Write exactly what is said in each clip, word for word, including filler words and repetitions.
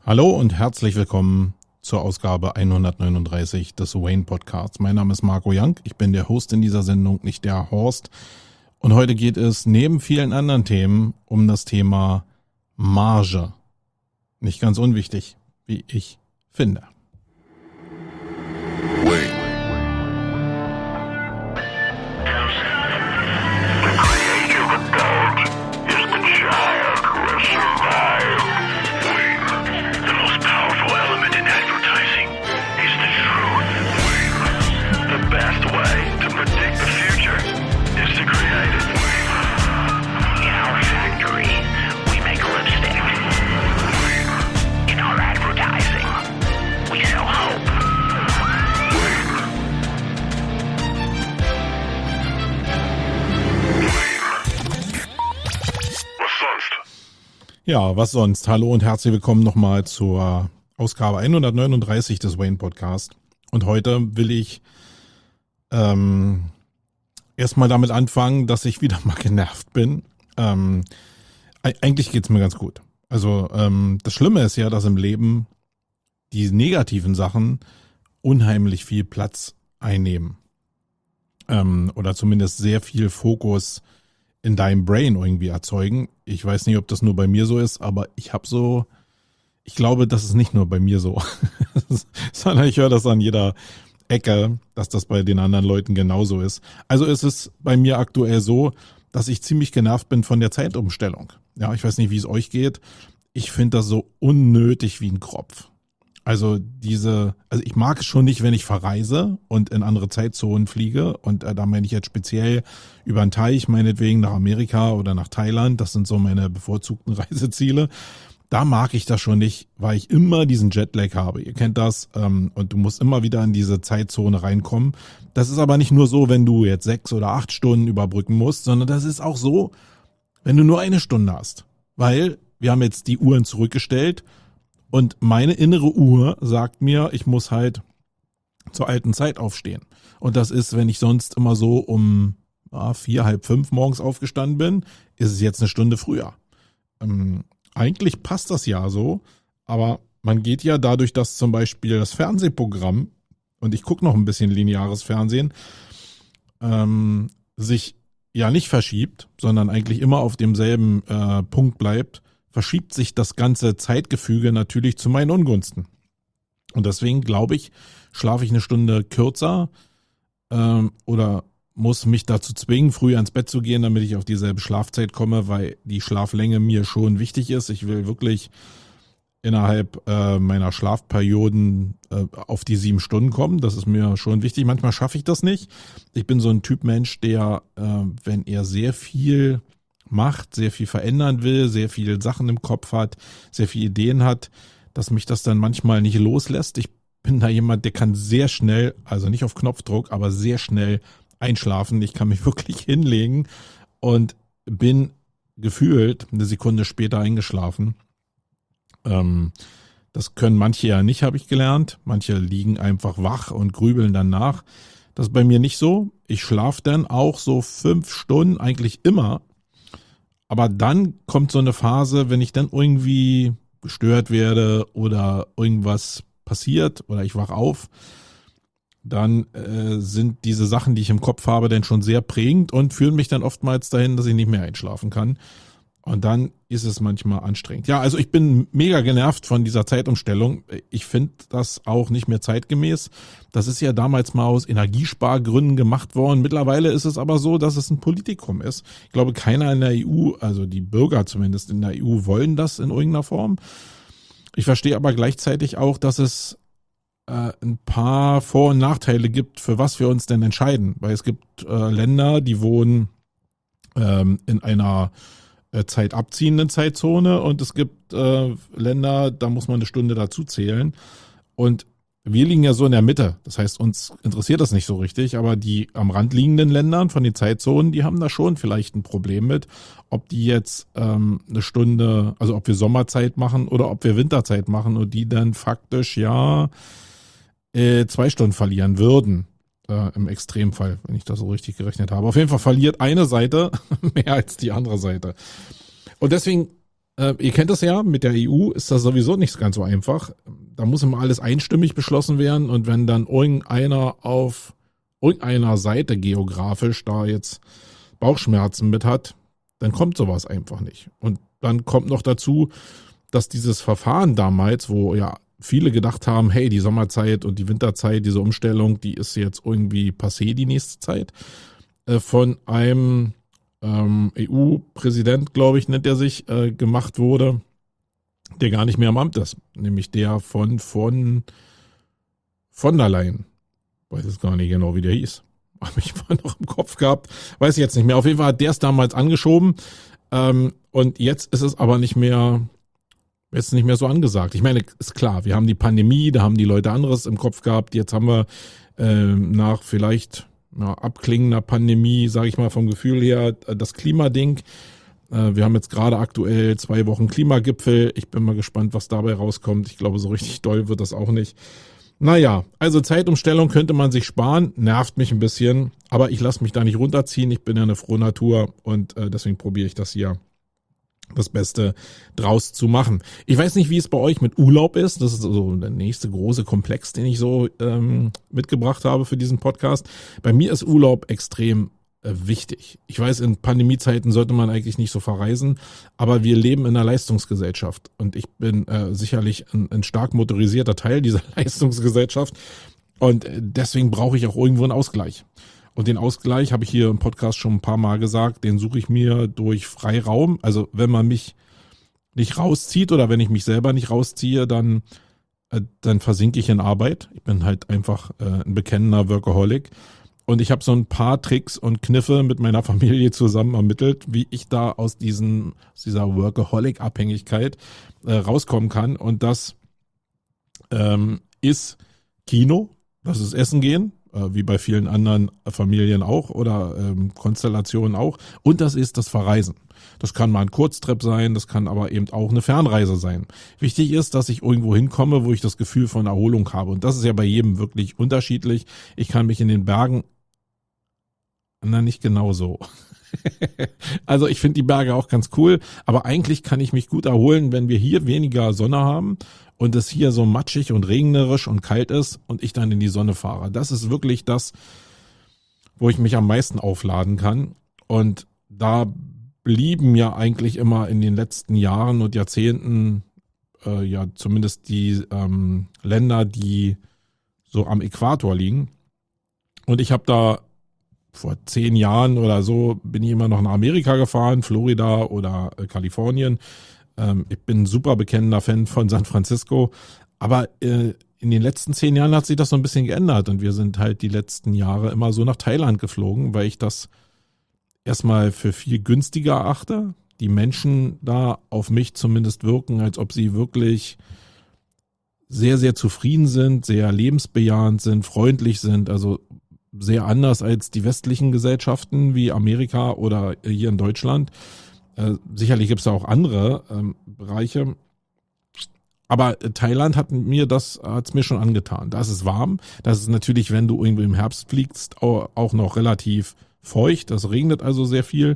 Hallo und herzlich willkommen zur Ausgabe hundertneununddreißig des Wayne Podcasts. Mein Name ist Marco Young, ich bin der Host in dieser Sendung, nicht der Horst. Und heute geht es neben vielen anderen Themen um das Thema Marge. Nicht ganz unwichtig, wie ich finde. Wayne. Ja, was sonst? Hallo und herzlich willkommen nochmal zur Ausgabe hundertneununddreißig des Wayne Podcast. Und heute will ich ähm, erstmal damit anfangen, dass ich wieder mal genervt bin. Ähm, eigentlich geht's mir ganz gut. Also ähm, das Schlimme ist ja, dass im Leben die negativen Sachen unheimlich viel Platz einnehmen. Ähm, oder zumindest sehr viel Fokus in deinem Brain irgendwie erzeugen. Ich weiß nicht, ob das nur bei mir so ist, aber ich habe so, ich glaube, das ist nicht nur bei mir so, sondern ich höre das an jeder Ecke, dass das bei den anderen Leuten genauso ist. Also ist es bei mir aktuell so, dass ich ziemlich genervt bin von der Zeitumstellung. Ja, ich weiß nicht, wie es euch geht. Ich finde das so unnötig wie ein Kropf. Also diese, also ich mag es schon nicht, wenn ich verreise und in andere Zeitzonen fliege und äh, da meine ich jetzt speziell über den Teich, meinetwegen nach Amerika oder nach Thailand, das sind so meine bevorzugten Reiseziele. Da mag ich das schon nicht, weil ich immer diesen Jetlag habe. Ihr kennt das ähm, und du musst immer wieder in diese Zeitzone reinkommen. Das ist aber nicht nur so, wenn du jetzt sechs oder acht Stunden überbrücken musst, sondern das ist auch so, wenn du nur eine Stunde hast. Weil wir haben jetzt die Uhren zurückgestellt. Und meine innere Uhr sagt mir, ich muss halt zur alten Zeit aufstehen. Und das ist, wenn ich sonst immer so um ja, vier, halb fünf morgens aufgestanden bin, ist es jetzt eine Stunde früher. Ähm, eigentlich passt das ja so, aber man geht ja dadurch, dass zum Beispiel das Fernsehprogramm, und ich gucke noch ein bisschen lineares Fernsehen, ähm, sich ja nicht verschiebt, sondern eigentlich immer auf demselben äh, Punkt bleibt, verschiebt sich das ganze Zeitgefüge natürlich zu meinen Ungunsten. Und deswegen glaube ich, schlafe ich eine Stunde kürzer ähm, oder muss mich dazu zwingen, früh ans Bett zu gehen, damit ich auf dieselbe Schlafzeit komme, weil die Schlaflänge mir schon wichtig ist. Ich will wirklich innerhalb äh, meiner Schlafperioden äh, auf die sieben Stunden kommen. Das ist mir schon wichtig. Manchmal schaffe ich das nicht. Ich bin so ein Typ Mensch, der, äh, wenn er sehr viel macht, sehr viel verändern will, sehr viele Sachen im Kopf hat, sehr viele Ideen hat, dass mich das dann manchmal nicht loslässt. Ich bin da jemand, der kann sehr schnell, also nicht auf Knopfdruck, aber sehr schnell einschlafen. Ich kann mich wirklich hinlegen und bin gefühlt eine Sekunde später eingeschlafen. Ähm, das können manche ja nicht, habe ich gelernt. Manche liegen einfach wach und grübeln dann nach. Das ist bei mir nicht so. Ich schlafe dann auch so fünf Stunden, eigentlich immer. Aber dann kommt so eine Phase, wenn ich dann irgendwie gestört werde oder irgendwas passiert oder ich wach auf, dann äh, sind diese Sachen, die ich im Kopf habe, dann schon sehr prägend und führen mich dann oftmals dahin, dass ich nicht mehr einschlafen kann. Und dann ist es manchmal anstrengend. Ja, also ich bin mega genervt von dieser Zeitumstellung. Ich finde das auch nicht mehr zeitgemäß. Das ist ja damals mal aus Energiespargründen gemacht worden. Mittlerweile ist es aber so, dass es ein Politikum ist. Ich glaube, keiner in der E U, also die Bürger zumindest in der E U, wollen das in irgendeiner Form. Ich verstehe aber gleichzeitig auch, dass es äh, ein paar Vor- und Nachteile gibt, für was wir uns denn entscheiden. Weil es gibt äh, Länder, die wohnen ähm, in einer Zeit abziehenden Zeitzone und es gibt äh, Länder, da muss man eine Stunde dazu zählen und wir liegen ja so in der Mitte, das heißt, uns interessiert das nicht so richtig, aber die am Rand liegenden Ländern von den Zeitzonen, die haben da schon vielleicht ein Problem mit, ob die jetzt ähm, eine Stunde, also ob wir Sommerzeit machen oder ob wir Winterzeit machen und die dann faktisch ja äh, zwei Stunden verlieren würden. Äh, im Extremfall, wenn ich das so richtig gerechnet habe. Auf jeden Fall verliert eine Seite mehr als die andere Seite. Und deswegen Äh, ihr kennt das ja, mit der E U ist das sowieso nicht ganz so einfach. Da muss immer alles einstimmig beschlossen werden und wenn dann irgendeiner auf irgendeiner Seite geografisch da jetzt Bauchschmerzen mit hat, dann kommt sowas einfach nicht. Und dann kommt noch dazu, dass dieses Verfahren damals, wo ja viele gedacht haben, hey, die Sommerzeit und die Winterzeit, diese Umstellung, die ist jetzt irgendwie passé die nächste Zeit, äh, von einem ähm, E U-Präsident, glaube ich, nennt er sich, äh, gemacht wurde, der gar nicht mehr im Amt ist, nämlich der von von von der Leyen. Weiß jetzt gar nicht genau, wie der hieß. Habe ich mal noch im Kopf gehabt. Weiß ich jetzt nicht mehr. Auf jeden Fall hat der es damals angeschoben. Ähm, und jetzt ist es aber nicht mehr, jetzt nicht mehr so angesagt. Ich meine, ist klar, wir haben die Pandemie, da haben die Leute anderes im Kopf gehabt. Jetzt haben wir äh, nach vielleicht na, abklingender Pandemie, sage ich mal vom Gefühl her, das Klimading. Äh, wir haben jetzt gerade aktuell zwei Wochen Klimagipfel. Ich bin mal gespannt, was dabei rauskommt. Ich glaube, so richtig doll wird das auch nicht. Naja, also Zeitumstellung könnte man sich sparen, nervt mich ein bisschen, aber ich lasse mich da nicht runterziehen, ich bin ja eine frohe Natur und äh, deswegen probiere ich das hier, das Beste draus zu machen. Ich weiß nicht, wie es bei euch mit Urlaub ist, das ist so der nächste große Komplex, den ich so ähm, mitgebracht habe für diesen Podcast. Bei mir ist Urlaub extrem äh, wichtig. Ich weiß, in Pandemiezeiten sollte man eigentlich nicht so verreisen, aber wir leben in einer Leistungsgesellschaft und ich bin äh, sicherlich ein, ein stark motorisierter Teil dieser Leistungsgesellschaft und deswegen brauche ich auch irgendwo einen Ausgleich. Und den Ausgleich, habe ich hier im Podcast schon ein paar Mal gesagt, den suche ich mir durch Freiraum. Also wenn man mich nicht rauszieht oder wenn ich mich selber nicht rausziehe, dann, äh, dann versinke ich in Arbeit. Ich bin halt einfach äh, ein bekennender Workaholic. Und ich habe so ein paar Tricks und Kniffe mit meiner Familie zusammen ermittelt, wie ich da aus, diesen, aus dieser Workaholic-Abhängigkeit äh, rauskommen kann. Und das ähm, ist Kino, das ist Essen gehen, äh, wie bei vielen anderen Familien auch oder ähm, Konstellationen auch. Und das ist das Verreisen. Das kann mal ein Kurztrip sein, das kann aber eben auch eine Fernreise sein. Wichtig ist, dass ich irgendwo hinkomme, wo ich das Gefühl von Erholung habe. Und das ist ja bei jedem wirklich unterschiedlich. Ich kann mich in den Bergen Na, nicht genau so. Also ich finde die Berge auch ganz cool, aber eigentlich kann ich mich gut erholen, wenn wir hier weniger Sonne haben und es hier so matschig und regnerisch und kalt ist und ich dann in die Sonne fahre. Das ist wirklich das, wo ich mich am meisten aufladen kann. Und da blieben ja eigentlich immer in den letzten Jahren und Jahrzehnten äh, ja zumindest die ähm, Länder, die so am Äquator liegen. Und ich habe da vor zehn Jahren oder so bin ich immer noch nach Amerika gefahren, Florida oder äh, Kalifornien. Ähm, ich bin ein super bekennender Fan von San Francisco. Aber äh, in den letzten zehn Jahren hat sich das so ein bisschen geändert. Und wir sind halt die letzten Jahre immer so nach Thailand geflogen, weil ich das erstmal für viel günstiger erachte. Die Menschen da auf mich zumindest wirken, als ob sie wirklich sehr, sehr zufrieden sind, sehr lebensbejahend sind, freundlich sind. Also sehr anders als die westlichen Gesellschaften wie Amerika oder hier in Deutschland. Äh, sicherlich gibt es da auch andere ähm, Bereiche. Aber Thailand hat mir das, hat's mir schon angetan. Da ist es warm. Das ist natürlich, wenn du irgendwo im Herbst fliegst, auch, auch noch relativ feucht. Das regnet also sehr viel.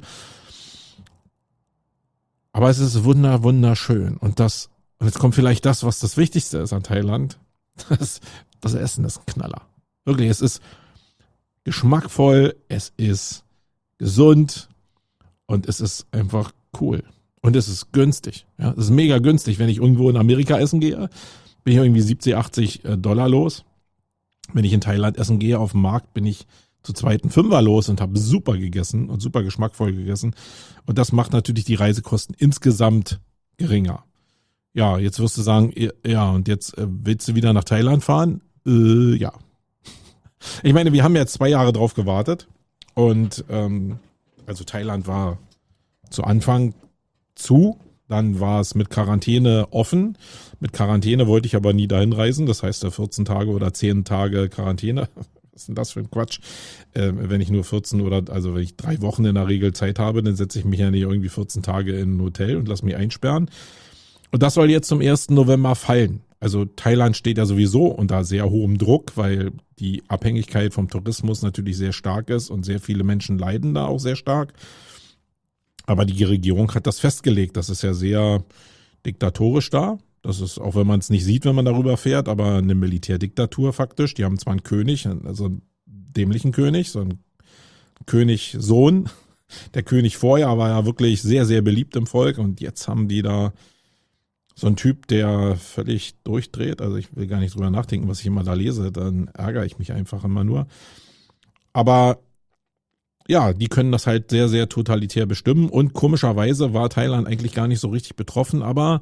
Aber es ist wunder, wunderschön. Und das, und jetzt kommt vielleicht das, was das Wichtigste ist an Thailand. Das, das Essen ist ein Knaller. Wirklich, es ist geschmackvoll, es ist gesund und es ist einfach cool. Und es ist günstig. Ja, es ist mega günstig. Wenn ich irgendwo in Amerika essen gehe, bin ich irgendwie siebzig, achtzig Dollar los. Wenn ich in Thailand essen gehe auf dem Markt, bin ich zu zweiten Fünfer los und habe super gegessen und super geschmackvoll gegessen. Und das macht natürlich die Reisekosten insgesamt geringer. Ja, jetzt wirst du sagen, ja, und jetzt willst du wieder nach Thailand fahren? Äh, ja. Ich meine, wir haben jetzt zwei Jahre drauf gewartet und ähm, also Thailand war zu Anfang zu, dann war es mit Quarantäne offen. Mit Quarantäne wollte ich aber nie dahin reisen, das heißt vierzehn Tage oder zehn Tage Quarantäne. Was ist denn das für ein Quatsch? Äh, wenn ich nur vierzehn oder, also wenn ich drei Wochen in der Regel Zeit habe, dann setze ich mich ja nicht irgendwie vierzehn Tage in ein Hotel und lasse mich einsperren. Und das soll jetzt zum ersten November fallen. Also Thailand steht ja sowieso unter sehr hohem Druck, weil die Abhängigkeit vom Tourismus natürlich sehr stark ist und sehr viele Menschen leiden da auch sehr stark. Aber die Regierung hat das festgelegt. Das ist ja sehr diktatorisch da. Das ist, auch wenn man es nicht sieht, wenn man darüber fährt, aber eine Militärdiktatur faktisch. Die haben zwar einen König, also einen dämlichen König, so einen Königssohn. Der König vorher war ja wirklich sehr, sehr beliebt im Volk und jetzt haben die da so einen Typ, der völlig durchdreht. Also ich will gar nicht drüber nachdenken, was ich immer da lese, dann ärgere ich mich einfach immer nur. Aber ja, die können das halt sehr, sehr totalitär bestimmen und komischerweise war Thailand eigentlich gar nicht so richtig betroffen, aber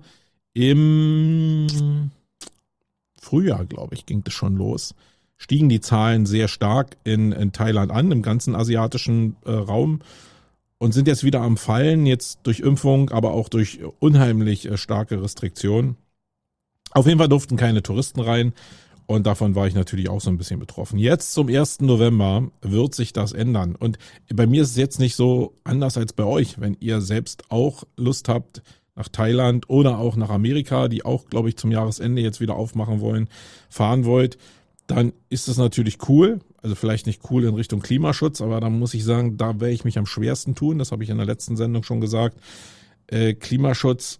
im Frühjahr, glaube ich, ging das schon los. Stiegen die Zahlen sehr stark in, in Thailand an, im ganzen asiatischen äh, Raum und sind jetzt wieder am Fallen, jetzt durch Impfung, aber auch durch unheimlich äh, starke Restriktionen. Auf jeden Fall durften keine Touristen rein und davon war ich natürlich auch so ein bisschen betroffen. Jetzt zum ersten November wird sich das ändern und bei mir ist es jetzt nicht so anders als bei euch, wenn ihr selbst auch Lust habt, nach Thailand oder auch nach Amerika, die auch, glaube ich, zum Jahresende jetzt wieder aufmachen wollen, fahren wollt, dann ist es natürlich cool. Also vielleicht nicht cool in Richtung Klimaschutz, aber da muss ich sagen, da werde ich mich am schwersten tun. Das habe ich in der letzten Sendung schon gesagt. Äh, Klimaschutz,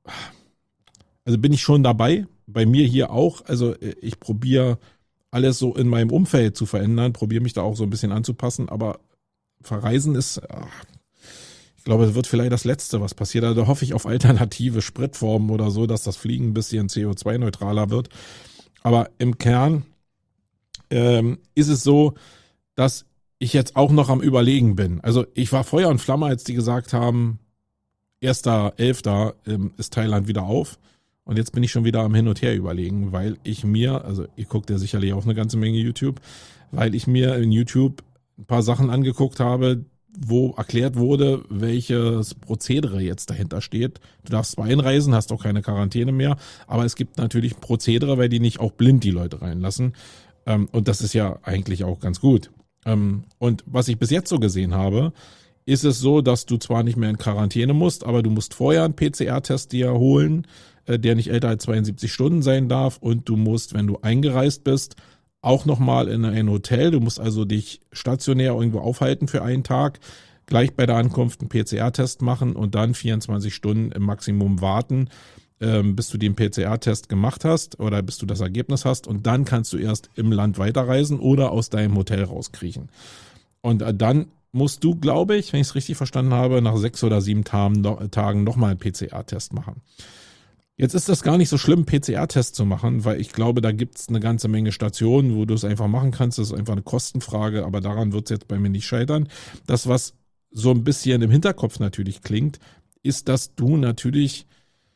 also bin ich schon dabei. Bei mir hier auch. Also ich probiere alles so in meinem Umfeld zu verändern, probiere mich da auch so ein bisschen anzupassen, aber verreisen ist... Ach, ich glaube, es wird vielleicht das Letzte, was passiert. Also da hoffe ich auf alternative Spritformen oder so, dass das Fliegen ein bisschen C O zwei neutraler wird. Aber im Kern ähm, ist es so, dass ich jetzt auch noch am Überlegen bin. Also ich war Feuer und Flamme, als die gesagt haben, erster elfter ähm, ist Thailand wieder auf. Und jetzt bin ich schon wieder am Hin und Her überlegen, weil ich mir, also ihr guckt ja sicherlich auch eine ganze Menge YouTube, weil ich mir in YouTube ein paar Sachen angeguckt habe, wo erklärt wurde, welches Prozedere jetzt dahinter steht. Du darfst zwar einreisen, hast auch keine Quarantäne mehr, aber es gibt natürlich Prozedere, weil die nicht auch blind die Leute reinlassen. Und das ist ja eigentlich auch ganz gut. Und was ich bis jetzt so gesehen habe, ist es so, dass du zwar nicht mehr in Quarantäne musst, aber du musst vorher einen P C R-Test dir holen, der nicht älter als zweiundsiebzig Stunden sein darf und du musst, wenn du eingereist bist, auch nochmal in ein Hotel. Du musst also dich stationär irgendwo aufhalten für einen Tag, gleich bei der Ankunft einen P C R-Test machen und dann vierundzwanzig Stunden im Maximum warten, ähm, bis du den P C R-Test gemacht hast oder bis du das Ergebnis hast und dann kannst du erst im Land weiterreisen oder aus deinem Hotel rauskriechen. Und äh, dann musst du, glaube ich, wenn ich es richtig verstanden habe, nach sechs oder sieben Tagen, Tagen nochmal einen P C R-Test machen. Jetzt ist das gar nicht so schlimm, P C R-Test zu machen, weil ich glaube, da gibt es eine ganze Menge Stationen, wo du es einfach machen kannst. Das ist einfach eine Kostenfrage, aber daran wird es jetzt bei mir nicht scheitern. Das, was so ein bisschen im Hinterkopf natürlich klingt, ist, dass du natürlich,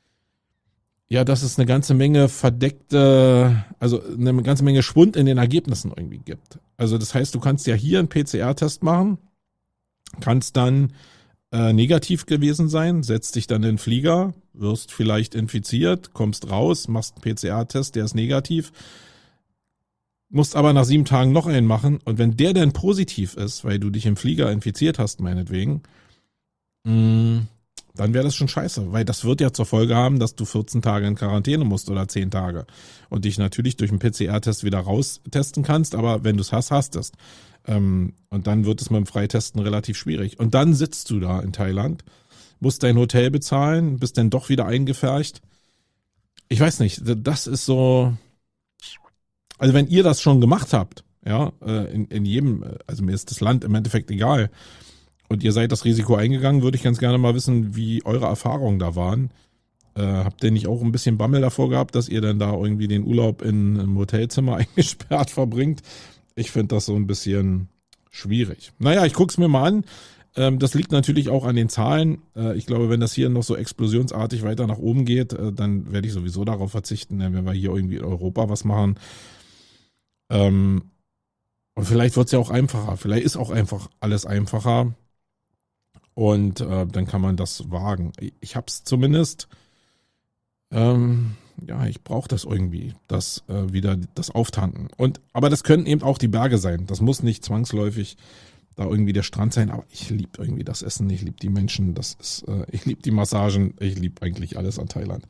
ja, dass es eine ganze Menge verdeckte, also eine ganze Menge Schwund in den Ergebnissen irgendwie gibt. Also das heißt, du kannst ja hier einen P C R-Test machen, kannst dann äh, negativ gewesen sein, setzt dich dann in den Flieger, wirst vielleicht infiziert, kommst raus, machst einen P C R-Test, der ist negativ, musst aber nach sieben Tagen noch einen machen und wenn der dann positiv ist, weil du dich im Flieger infiziert hast, meinetwegen, mh, dann wäre das schon scheiße, weil das wird ja zur Folge haben, dass du vierzehn Tage in Quarantäne musst oder zehn Tage und dich natürlich durch einen P C R-Test wieder raustesten kannst, aber wenn du es hast, hast es. Ähm, und dann wird es mit dem Freitesten relativ schwierig. Und dann sitzt du da in Thailand, musst dein Hotel bezahlen, bist dann doch wieder eingepfercht. Ich weiß nicht, das ist so, also wenn ihr das schon gemacht habt, ja, in, in jedem, also mir ist das Land im Endeffekt egal, und ihr seid das Risiko eingegangen, würde ich ganz gerne mal wissen, wie eure Erfahrungen da waren. Äh, habt ihr nicht auch ein bisschen Bammel davor gehabt, dass ihr dann da irgendwie den Urlaub in einem Hotelzimmer eingesperrt verbringt? Ich finde das so ein bisschen schwierig. Naja, ich gucke es mir mal an. Ähm, das liegt natürlich auch an den Zahlen. Äh, ich glaube, wenn das hier noch so explosionsartig weiter nach oben geht, äh, dann werde ich sowieso darauf verzichten, wenn wir hier irgendwie in Europa was machen. Ähm, und vielleicht wird es ja auch einfacher. Vielleicht ist auch einfach alles einfacher. Und äh, dann kann man das wagen. Ich habe es zumindest, ähm, ja, ich brauche das irgendwie, das äh, wieder das Auftanken. Und aber das können eben auch die Berge sein. Das muss nicht zwangsläufig da irgendwie der Strand sein. Aber ich liebe irgendwie das Essen, ich liebe die Menschen, das ist, äh, ich liebe die Massagen, ich liebe eigentlich alles an Thailand.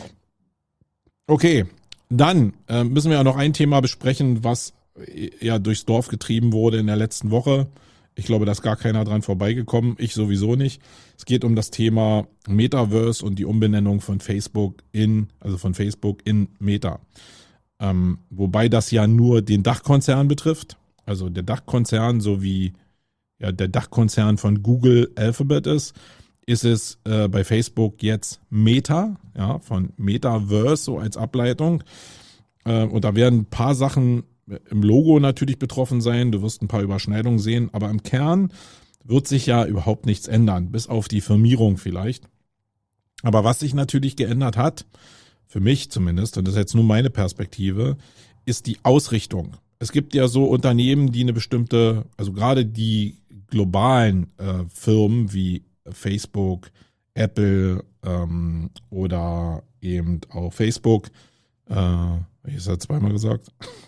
Okay, dann äh, müssen wir ja noch ein Thema besprechen, was äh, ja durchs Dorf getrieben wurde in der letzten Woche. Ich glaube, da ist gar keiner dran vorbeigekommen. Ich sowieso nicht. Es geht um das Thema Metaverse und die Umbenennung von Facebook in, also von Facebook in Meta. Ähm, wobei das ja nur den Dachkonzern betrifft. Also der Dachkonzern, so wie ja, der Dachkonzern von Google Alphabet ist, ist es äh, bei Facebook jetzt Meta, ja, von Metaverse so als Ableitung. Äh, und da werden ein paar Sachen im Logo natürlich betroffen sein. Du wirst ein paar Überschneidungen sehen, aber im Kern wird sich ja überhaupt nichts ändern, bis auf die Firmierung vielleicht. Aber was sich natürlich geändert hat, für mich zumindest, und das ist jetzt nur meine Perspektive, ist die Ausrichtung. Es gibt ja so Unternehmen, die eine bestimmte, also gerade die globalen äh, Firmen wie Facebook, Apple ähm, oder eben auch Facebook, äh, ich habe es ja zweimal gesagt,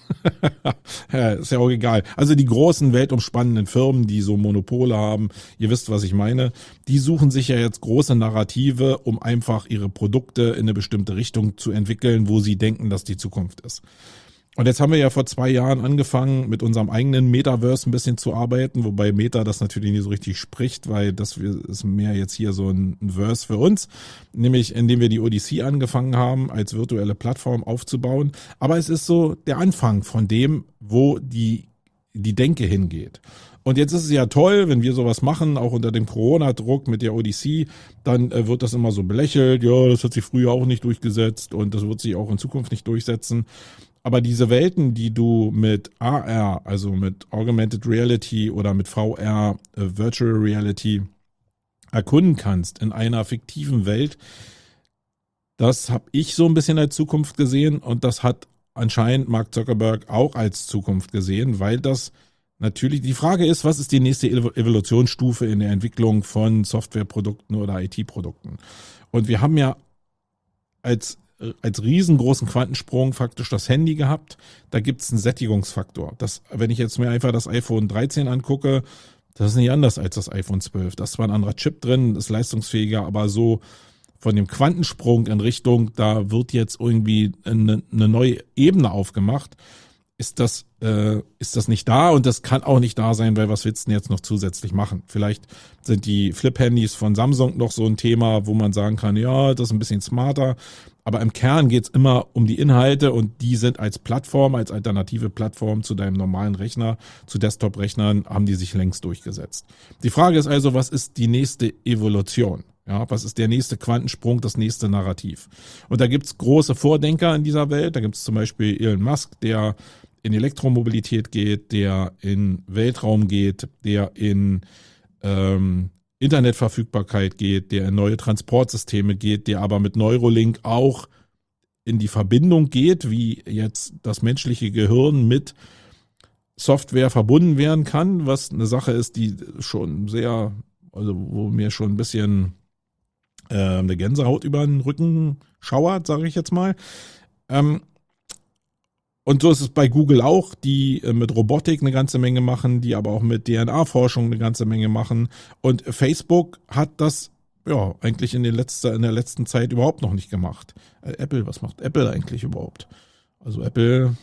ja, ist ja auch egal. Also die großen weltumspannenden Firmen, die so Monopole haben, ihr wisst, was ich meine, die suchen sich ja jetzt große Narrative, um einfach ihre Produkte in eine bestimmte Richtung zu entwickeln, wo sie denken, dass die Zukunft ist. Und jetzt haben wir ja vor zwei Jahren angefangen, mit unserem eigenen Metaverse ein bisschen zu arbeiten, wobei Meta das natürlich nicht so richtig spricht, weil das ist mehr jetzt hier so ein Verse für uns, nämlich indem wir die Odyssey angefangen haben, als virtuelle Plattform aufzubauen. Aber es ist so der Anfang von dem, wo die, die Denke hingeht. Und jetzt ist es ja toll, wenn wir sowas machen, auch unter dem Corona-Druck mit der Odyssey, dann äh, wird das immer so belächelt, ja, das hat sich früher auch nicht durchgesetzt und das wird sich auch in Zukunft nicht durchsetzen. Aber diese Welten, die du mit A R, also mit Augmented Reality oder mit V R, äh, Virtual Reality, erkunden kannst in einer fiktiven Welt, das habe ich so ein bisschen als Zukunft gesehen und das hat anscheinend Mark Zuckerberg auch als Zukunft gesehen, weil das natürlich, die Frage ist, was ist die nächste Evolutionsstufe in der Entwicklung von Softwareprodukten oder I T-Produkten? Und wir haben ja als als riesengroßen Quantensprung faktisch das Handy gehabt. Da gibt es einen Sättigungsfaktor. Das, wenn ich jetzt mir einfach das iPhone dreizehn angucke, das ist nicht anders als das iPhone zwölf. Da ist zwar ein anderer Chip drin, ist leistungsfähiger, aber so von dem Quantensprung in Richtung, da wird jetzt irgendwie eine, eine neue Ebene aufgemacht. Ist das, äh, ist das nicht da und das kann auch nicht da sein, weil was willst du denn jetzt noch zusätzlich machen? Vielleicht sind die Flip-Handys von Samsung noch so ein Thema, wo man sagen kann, ja, das ist ein bisschen smarter, aber im Kern geht's immer um die Inhalte und die sind als Plattform, als alternative Plattform zu deinem normalen Rechner, zu Desktop-Rechnern, haben die sich längst durchgesetzt. Die Frage ist also, was ist die nächste Evolution? Ja, was ist der nächste Quantensprung, das nächste Narrativ? Und da gibt's große Vordenker in dieser Welt. Da gibt's zum Beispiel Elon Musk, der in Elektromobilität geht, der in Weltraum geht, der in ähm, Internetverfügbarkeit geht, der in neue Transportsysteme geht, der aber mit Neuralink auch in die Verbindung geht, wie jetzt das menschliche Gehirn mit Software verbunden werden kann, was eine Sache ist, die schon sehr, also wo mir schon ein bisschen äh, eine Gänsehaut über den Rücken schauert, sage ich jetzt mal. Ähm, Und so ist es bei Google auch, die mit Robotik eine ganze Menge machen, die aber auch mit D N A-Forschung eine ganze Menge machen. Und Facebook hat das ja eigentlich in, den letzter, in der letzten Zeit überhaupt noch nicht gemacht. Äh, Apple, was macht Apple eigentlich überhaupt? Also Apple,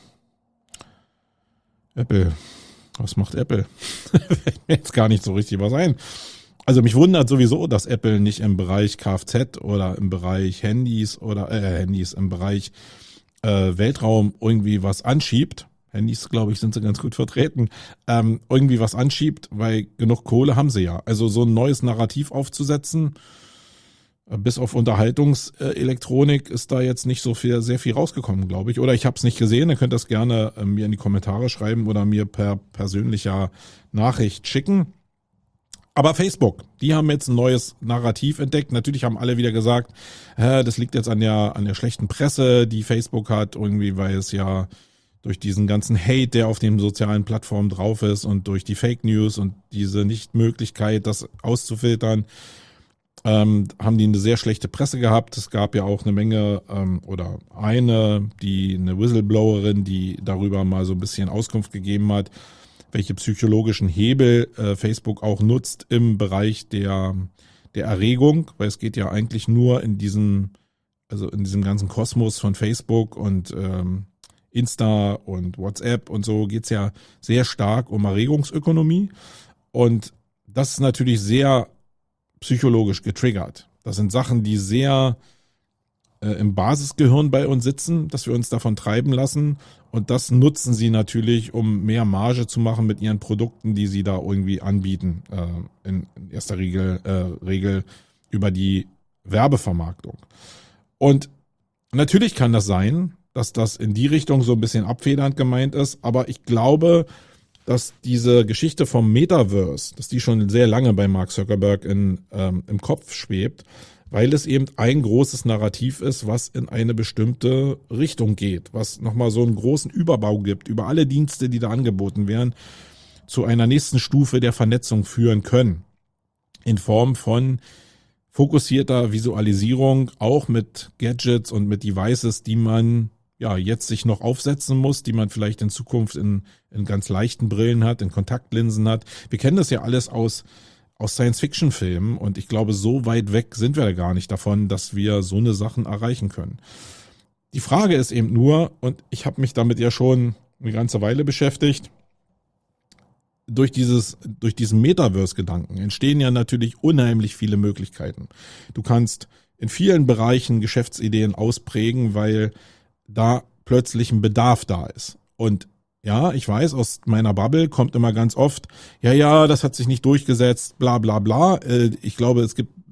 Apple, was macht Apple? Fällt mir jetzt gar nicht so richtig was ein. Also mich wundert sowieso, dass Apple nicht im Bereich Kfz oder im Bereich Handys oder äh, Handys im Bereich Äh, Weltraum irgendwie was anschiebt, Handys, glaube ich, sind sie ganz gut vertreten, ähm, irgendwie was anschiebt, weil genug Kohle haben sie ja. Also so ein neues Narrativ aufzusetzen, äh, bis auf Unterhaltungselektronik ist da jetzt nicht so viel, sehr viel rausgekommen, glaube ich. Oder ich habe es nicht gesehen, ihr könnt das gerne äh, mir in die Kommentare schreiben oder mir per persönlicher Nachricht schicken. Aber Facebook, die haben jetzt ein neues Narrativ entdeckt. Natürlich haben alle wieder gesagt, äh, das liegt jetzt an der an der schlechten Presse, die Facebook hat, irgendwie, weil es ja durch diesen ganzen Hate, der auf den sozialen Plattformen drauf ist und durch die Fake News und diese Nichtmöglichkeit, das auszufiltern, ähm, haben die eine sehr schlechte Presse gehabt. Es gab ja auch eine Menge ähm, oder eine, die eine Whistleblowerin, die darüber mal so ein bisschen Auskunft gegeben hat, welche psychologischen Hebel äh, Facebook auch nutzt im Bereich der der Erregung, weil es geht ja eigentlich nur in diesem, also in diesem ganzen Kosmos von Facebook und ähm, Insta und WhatsApp und so geht's ja sehr stark um Erregungsökonomie. Und das ist natürlich sehr psychologisch getriggert. Das sind Sachen, die sehr äh, im Basisgehirn bei uns sitzen, dass wir uns davon treiben lassen. Und das nutzen sie natürlich, um mehr Marge zu machen mit ihren Produkten, die sie da irgendwie anbieten. Äh, in, in erster Regel, äh, Regel über die Werbevermarktung. Und natürlich kann das sein, dass das in die Richtung so ein bisschen abfedernd gemeint ist, aber ich glaube, dass diese Geschichte vom Metaverse, dass die schon sehr lange bei Mark Zuckerberg in, ähm, im Kopf schwebt, weil es eben ein großes Narrativ ist, was in eine bestimmte Richtung geht, was nochmal so einen großen Überbau gibt über alle Dienste, die da angeboten werden, zu einer nächsten Stufe der Vernetzung führen können. In Form von fokussierter Visualisierung, auch mit Gadgets und mit Devices, die man ja jetzt sich noch aufsetzen muss, die man vielleicht in Zukunft in, in ganz leichten Brillen hat, in Kontaktlinsen hat. Wir kennen das ja alles aus, aus Science-Fiction-Filmen und ich glaube, so weit weg sind wir da gar nicht davon, dass wir so eine Sachen erreichen können. Die Frage ist eben nur, und ich habe mich damit ja schon eine ganze Weile beschäftigt, durch dieses, durch diesen Metaverse-Gedanken entstehen ja natürlich unheimlich viele Möglichkeiten. Du kannst in vielen Bereichen Geschäftsideen ausprägen, weil da plötzlich ein Bedarf da ist. Und ja, ich weiß, aus meiner Bubble kommt immer ganz oft, ja, ja, das hat sich nicht durchgesetzt, bla bla bla. Ich glaube, es gibt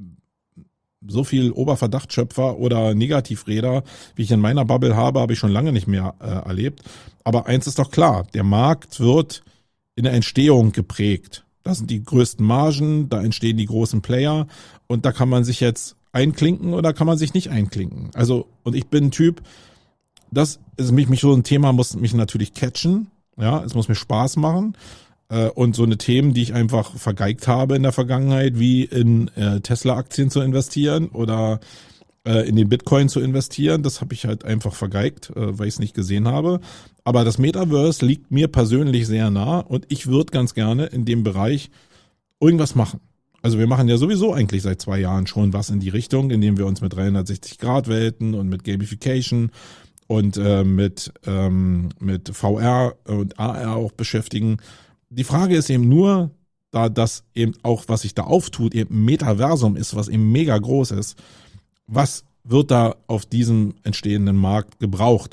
so viel Oberverdachtschöpfer oder Negativräder, wie ich in meiner Bubble habe, habe ich schon lange nicht mehr äh, erlebt. Aber eins ist doch klar, der Markt wird in der Entstehung geprägt. Das sind die größten Margen, da entstehen die großen Player und da kann man sich jetzt einklinken oder kann man sich nicht einklinken. Also, und ich bin ein Typ, das ist mich, mich so ein Thema muss mich natürlich catchen, ja, es muss mir Spaß machen äh, und so eine Themen, die ich einfach vergeigt habe in der Vergangenheit, wie in äh, Tesla-Aktien zu investieren oder äh, in den Bitcoin zu investieren, das habe ich halt einfach vergeigt, äh, weil ich es nicht gesehen habe. Aber das Metaverse liegt mir persönlich sehr nah und ich würde ganz gerne in dem Bereich irgendwas machen. Also wir machen ja sowieso eigentlich seit zwei Jahren schon was in die Richtung, indem wir uns mit dreihundertsechzig Grad Welten und mit Gamification und äh, mit, ähm, mit V R und A R auch beschäftigen. Die Frage ist eben nur, da das eben auch, was sich da auftut, eben ein Metaversum ist, was eben mega groß ist, was wird da auf diesem entstehenden Markt gebraucht?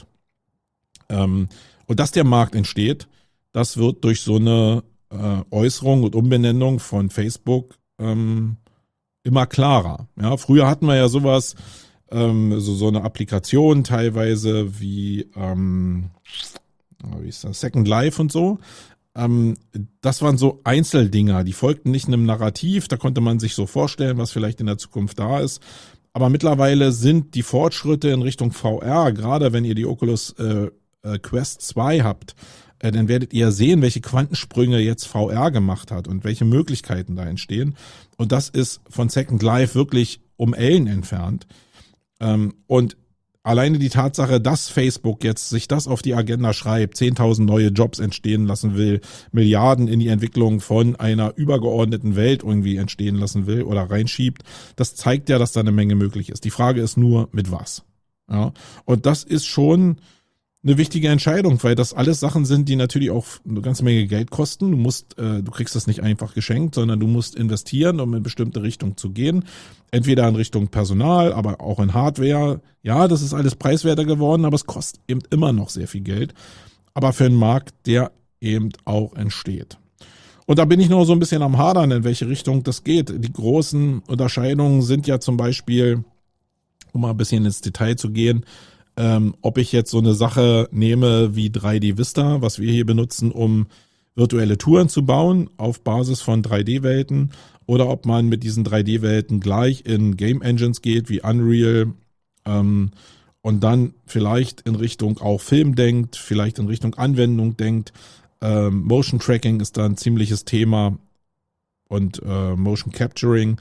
Ähm, und dass der Markt entsteht, das wird durch so eine äh, Äußerung und Umbenennung von Facebook ähm, immer klarer. Ja, früher hatten wir ja sowas, ähm, so, so eine Applikation teilweise wie, ähm, wie ist das, Second Life und so. Ähm, das waren so Einzeldinger, die folgten nicht einem Narrativ, da konnte man sich so vorstellen, was vielleicht in der Zukunft da ist. Aber mittlerweile sind die Fortschritte in Richtung V R, gerade wenn ihr die Oculus äh, äh, Quest zwei habt, äh, dann werdet ihr sehen, welche Quantensprünge jetzt V R gemacht hat und welche Möglichkeiten da entstehen. Und das ist von Second Life wirklich um Ellen entfernt. Ähm, und alleine die Tatsache, dass Facebook jetzt sich das auf die Agenda schreibt, zehntausend neue Jobs entstehen lassen will, Milliarden in die Entwicklung von einer übergeordneten Welt irgendwie entstehen lassen will oder reinschiebt, das zeigt ja, dass da eine Menge möglich ist. Die Frage ist nur, mit was? Ja, und das ist schon eine wichtige Entscheidung, weil das alles Sachen sind, die natürlich auch eine ganze Menge Geld kosten. Du musst, äh, du kriegst das nicht einfach geschenkt, sondern du musst investieren, um in bestimmte Richtung zu gehen. Entweder in Richtung Personal, aber auch in Hardware. Ja, das ist alles preiswerter geworden, aber es kostet eben immer noch sehr viel Geld. Aber für einen Markt, der eben auch entsteht. Und da bin ich noch so ein bisschen am Hadern, in welche Richtung das geht. Die großen Unterscheidungen sind ja zum Beispiel, um mal ein bisschen ins Detail zu gehen, Ähm, ob ich jetzt so eine Sache nehme wie drei D Vista, was wir hier benutzen, um virtuelle Touren zu bauen auf Basis von drei D-Welten, oder ob man mit diesen drei D-Welten gleich in Game Engines geht wie Unreal ähm, und dann vielleicht in Richtung auch Film denkt, vielleicht in Richtung Anwendung denkt. Ähm, Motion Tracking ist da ein ziemliches Thema und äh, Motion Capturing.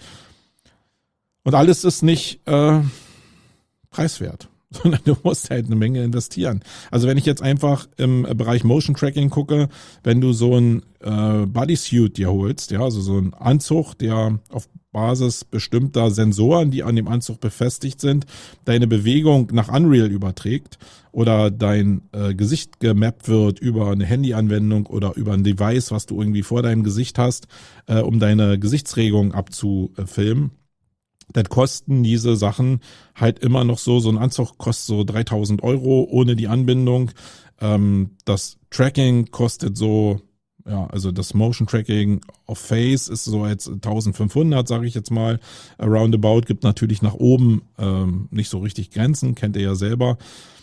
Und alles ist nicht äh, preiswert, sondern du musst halt eine Menge investieren. Also wenn ich jetzt einfach im Bereich Motion Tracking gucke, wenn du so ein äh, Bodysuit dir holst, ja, also so ein Anzug, der auf Basis bestimmter Sensoren, die an dem Anzug befestigt sind, deine Bewegung nach Unreal überträgt oder dein äh, Gesicht gemappt wird über eine Handyanwendung oder über ein Device, was du irgendwie vor deinem Gesicht hast, äh, um deine Gesichtsregung abzufilmen. Dann kosten diese Sachen halt immer noch so, so ein Anzug kostet so dreitausend Euro ohne die Anbindung. Ähm, das Tracking kostet so, ja, also das Motion Tracking of Face ist so jetzt eintausendfünfhundert, sage ich jetzt mal. Roundabout gibt natürlich nach oben ähm, nicht so richtig Grenzen, kennt ihr ja selber.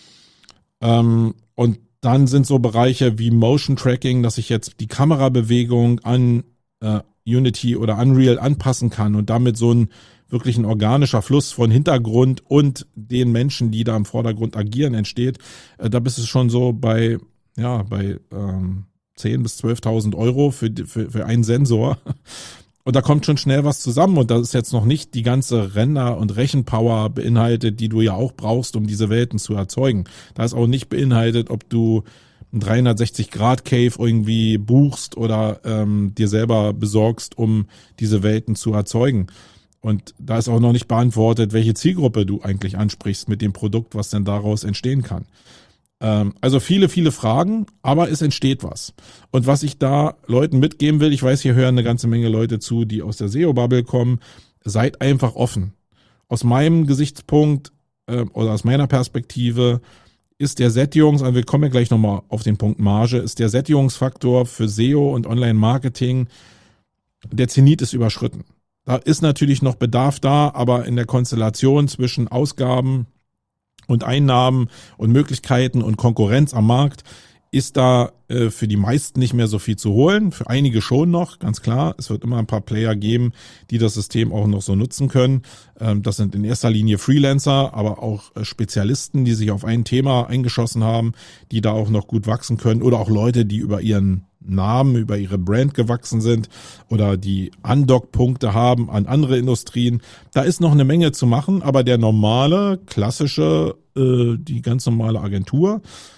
Ähm, und dann sind so Bereiche wie Motion Tracking, dass ich jetzt die Kamerabewegung an äh, Unity oder Unreal anpassen kann und damit so ein wirklich ein organischer Fluss von Hintergrund und den Menschen, die da im Vordergrund agieren, entsteht. Äh, da bist du schon so bei, ja, bei ähm, zehntausend bis zwölftausend Euro für, für, für einen Sensor. Und da kommt schon schnell was zusammen und das ist jetzt noch nicht die ganze Render- und Rechenpower beinhaltet, die du ja auch brauchst, um diese Welten zu erzeugen. Da ist auch nicht beinhaltet, ob du einen dreihundertsechzig Grad Cave irgendwie buchst oder ähm, dir selber besorgst, um diese Welten zu erzeugen. Und da ist auch noch nicht beantwortet, welche Zielgruppe du eigentlich ansprichst mit dem Produkt, was denn daraus entstehen kann. Ähm, also viele, viele Fragen, aber es entsteht was. Und was ich da Leuten mitgeben will, ich weiß, hier hören eine ganze Menge Leute zu, die aus der S E O-Bubble kommen, seid einfach offen. Aus meinem Gesichtspunkt äh, oder aus meiner Perspektive ist der Sättigungs, also wir kommen ja gleich nochmal auf den Punkt Marge, ist der Sättigungsfaktor für S E O und Online-Marketing, der Zenit ist überschritten. Da ist natürlich noch Bedarf da, aber in der Konstellation zwischen Ausgaben und Einnahmen und Möglichkeiten und Konkurrenz am Markt ist da äh, für die meisten nicht mehr so viel zu holen. Für einige schon noch, ganz klar. Es wird immer ein paar Player geben, die das System auch noch so nutzen können. Ähm, das sind in erster Linie Freelancer, aber auch äh, Spezialisten, die sich auf ein Thema eingeschossen haben, die da auch noch gut wachsen können. Oder auch Leute, die über ihren Namen, über ihre Brand gewachsen sind oder die Andock-Punkte haben an andere Industrien. Da ist noch eine Menge zu machen, aber der normale, klassische, äh, die ganz normale Agentur,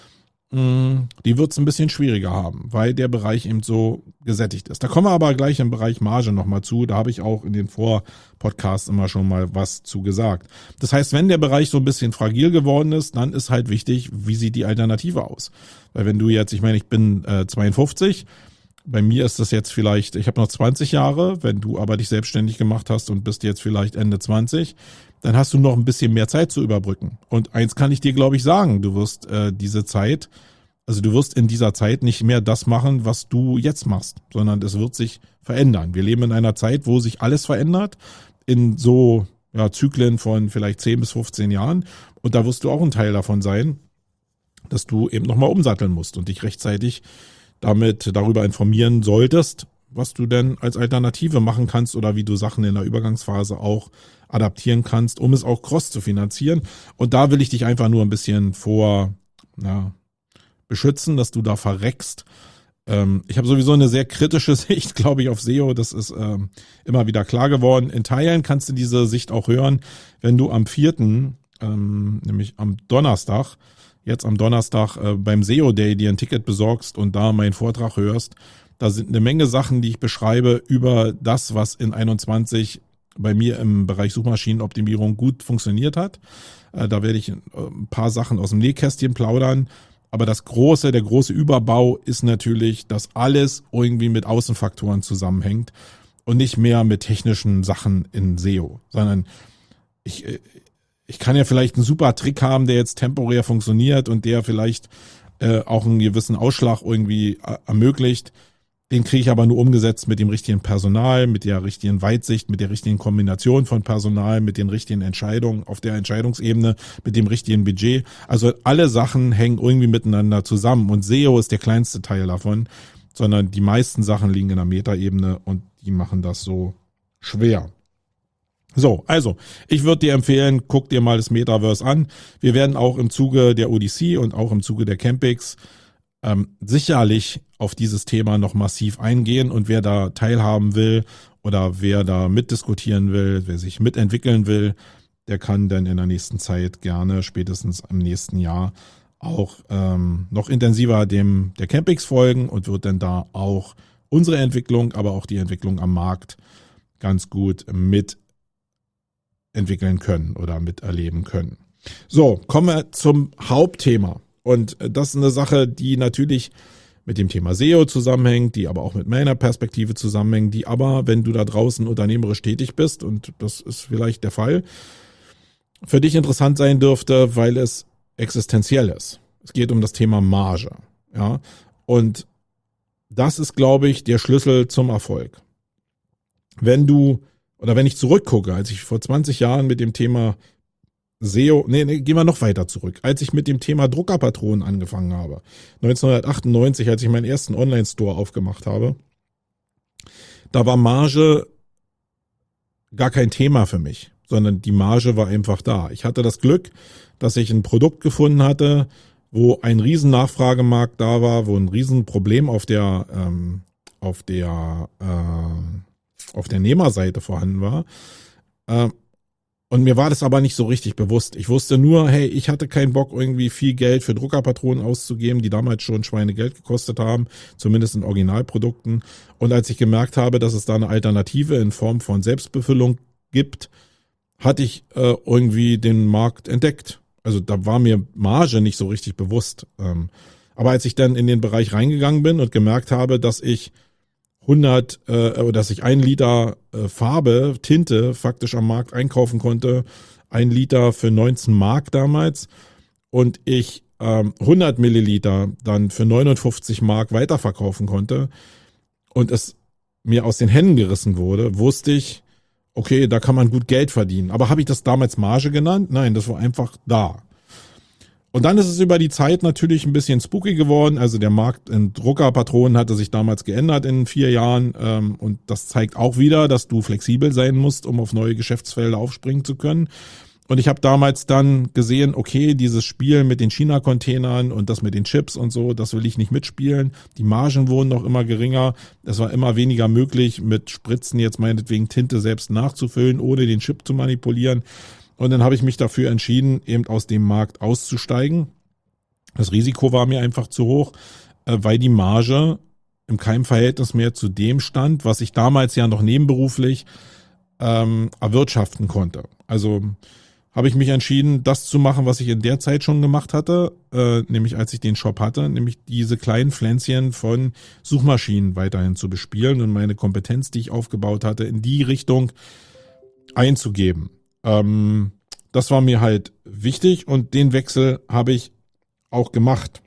mh, die wird es ein bisschen schwieriger haben, weil der Bereich eben so gesättigt ist. Da kommen wir aber gleich im Bereich Marge nochmal zu. Da habe ich auch in den Vor-Podcasts immer schon mal was zu gesagt. Das heißt, wenn der Bereich so ein bisschen fragil geworden ist, dann ist halt wichtig, wie sieht die Alternative aus? Weil wenn du jetzt, ich meine, ich bin äh, zweiundfünfzig, bei mir ist das jetzt vielleicht, ich habe noch zwanzig Jahre, wenn du aber dich selbstständig gemacht hast und bist jetzt vielleicht Ende zwanzig, dann hast du noch ein bisschen mehr Zeit zu überbrücken. Und eins kann ich dir, glaube ich, sagen, du wirst äh, diese Zeit, also du wirst in dieser Zeit nicht mehr das machen, was du jetzt machst, sondern es wird sich verändern. Wir leben in einer Zeit, wo sich alles verändert, in so ja, Zyklen von vielleicht zehn bis fünfzehn Jahren. Und da wirst du auch ein Teil davon sein, dass du eben nochmal umsatteln musst und dich rechtzeitig damit darüber informieren solltest, was du denn als Alternative machen kannst oder wie du Sachen in der Übergangsphase auch adaptieren kannst, um es auch cross zu finanzieren. Und da will ich dich einfach nur ein bisschen vor ja, beschützen, dass du da verreckst. Ähm, ich habe sowieso eine sehr kritische Sicht, glaube ich, auf S E O. Das ist ähm, immer wieder klar geworden. In Teilen kannst du diese Sicht auch hören, wenn du am vierten, ähm, nämlich am Donnerstag, jetzt am Donnerstag äh, beim S E O Day dir ein Ticket besorgst und da meinen Vortrag hörst. Da sind eine Menge Sachen, die ich beschreibe über das, was in einundzwanzig bei mir im Bereich Suchmaschinenoptimierung gut funktioniert hat. Äh, da werde ich ein paar Sachen aus dem Nähkästchen plaudern. Aber das große, der große Überbau ist natürlich, dass alles irgendwie mit Außenfaktoren zusammenhängt und nicht mehr mit technischen Sachen in S E O, sondern ich Ich kann ja vielleicht einen super Trick haben, der jetzt temporär funktioniert und der vielleicht äh, auch einen gewissen Ausschlag irgendwie äh, ermöglicht. Den kriege ich aber nur umgesetzt mit dem richtigen Personal, mit der richtigen Weitsicht, mit der richtigen Kombination von Personal, mit den richtigen Entscheidungen auf der Entscheidungsebene, mit dem richtigen Budget. Also alle Sachen hängen irgendwie miteinander zusammen und S E O ist der kleinste Teil davon, sondern die meisten Sachen liegen in der Metaebene und die machen das so schwer. So, also, ich würde dir empfehlen, guck dir mal das Metaverse an. Wir werden auch im Zuge der O D C und auch im Zuge der Campix ähm, sicherlich auf dieses Thema noch massiv eingehen und wer da teilhaben will oder wer da mitdiskutieren will, wer sich mitentwickeln will, der kann dann in der nächsten Zeit gerne, spätestens im nächsten Jahr, auch ähm, noch intensiver dem der Campix folgen und wird dann da auch unsere Entwicklung, aber auch die Entwicklung am Markt ganz gut mitentwickeln können oder miterleben können. So, kommen wir zum Hauptthema. Und das ist eine Sache, die natürlich mit dem Thema S E O zusammenhängt, die aber auch mit meiner Perspektive zusammenhängt, die aber, wenn du da draußen unternehmerisch tätig bist, und das ist vielleicht der Fall, für dich interessant sein dürfte, weil es existenziell ist. Es geht um das Thema Marge. Ja? Und das ist, glaube ich, der Schlüssel zum Erfolg. Wenn du, oder wenn ich zurückgucke, als ich vor zwanzig Jahren mit dem Thema S E O, nee, nee, gehen wir noch weiter zurück. Als ich mit dem Thema Druckerpatronen angefangen habe, neunzehnhundertachtundneunzig, als ich meinen ersten Online-Store aufgemacht habe, da war Marge gar kein Thema für mich, sondern die Marge war einfach da. Ich hatte das Glück, dass ich ein Produkt gefunden hatte, wo ein riesen Nachfragemarkt da war, wo ein riesen Problem auf der, ähm, auf der, äh, auf der Nehmerseite vorhanden war. Ähm, Und mir war das aber nicht so richtig bewusst. Ich wusste nur, hey, ich hatte keinen Bock, irgendwie viel Geld für Druckerpatronen auszugeben, die damals schon Schweinegeld gekostet haben, zumindest in Originalprodukten. Und als ich gemerkt habe, dass es da eine Alternative in Form von Selbstbefüllung gibt, hatte ich äh, irgendwie den Markt entdeckt. Also da war mir Marge nicht so richtig bewusst. Ähm, aber als ich dann in den Bereich reingegangen bin und gemerkt habe, dass ich hundert, äh, dass ich ein Liter äh, Farbe, Tinte faktisch am Markt einkaufen konnte, ein Liter für neunzehn Mark damals und ich ähm, hundert Milliliter dann für neunundfünfzig Mark weiterverkaufen konnte und es mir aus den Händen gerissen wurde, wusste ich, okay, da kann man gut Geld verdienen. Aber habe ich das damals Marge genannt? Nein, das war einfach da. Und dann ist es über die Zeit natürlich ein bisschen spooky geworden. Also der Markt in Druckerpatronen hatte sich damals geändert in vier Jahren. Und das zeigt auch wieder, dass du flexibel sein musst, um auf neue Geschäftsfelder aufspringen zu können. Und ich habe damals dann gesehen, okay, dieses Spiel mit den China-Containern und das mit den Chips und so, das will ich nicht mitspielen. Die Margen wurden noch immer geringer. Es war immer weniger möglich, mit Spritzen jetzt meinetwegen Tinte selbst nachzufüllen, ohne den Chip zu manipulieren. Und dann habe ich mich dafür entschieden, eben aus dem Markt auszusteigen. Das Risiko war mir einfach zu hoch, weil die Marge im keinem Verhältnis mehr zu dem stand, was ich damals ja noch nebenberuflich ähm, erwirtschaften konnte. Also habe ich mich entschieden, das zu machen, was ich in der Zeit schon gemacht hatte, äh, nämlich als ich den Shop hatte, nämlich diese kleinen Pflänzchen von Suchmaschinen weiterhin zu bespielen und meine Kompetenz, die ich aufgebaut hatte, in die Richtung einzugeben. Ähm, das war mir halt wichtig und den Wechsel habe ich auch gemacht.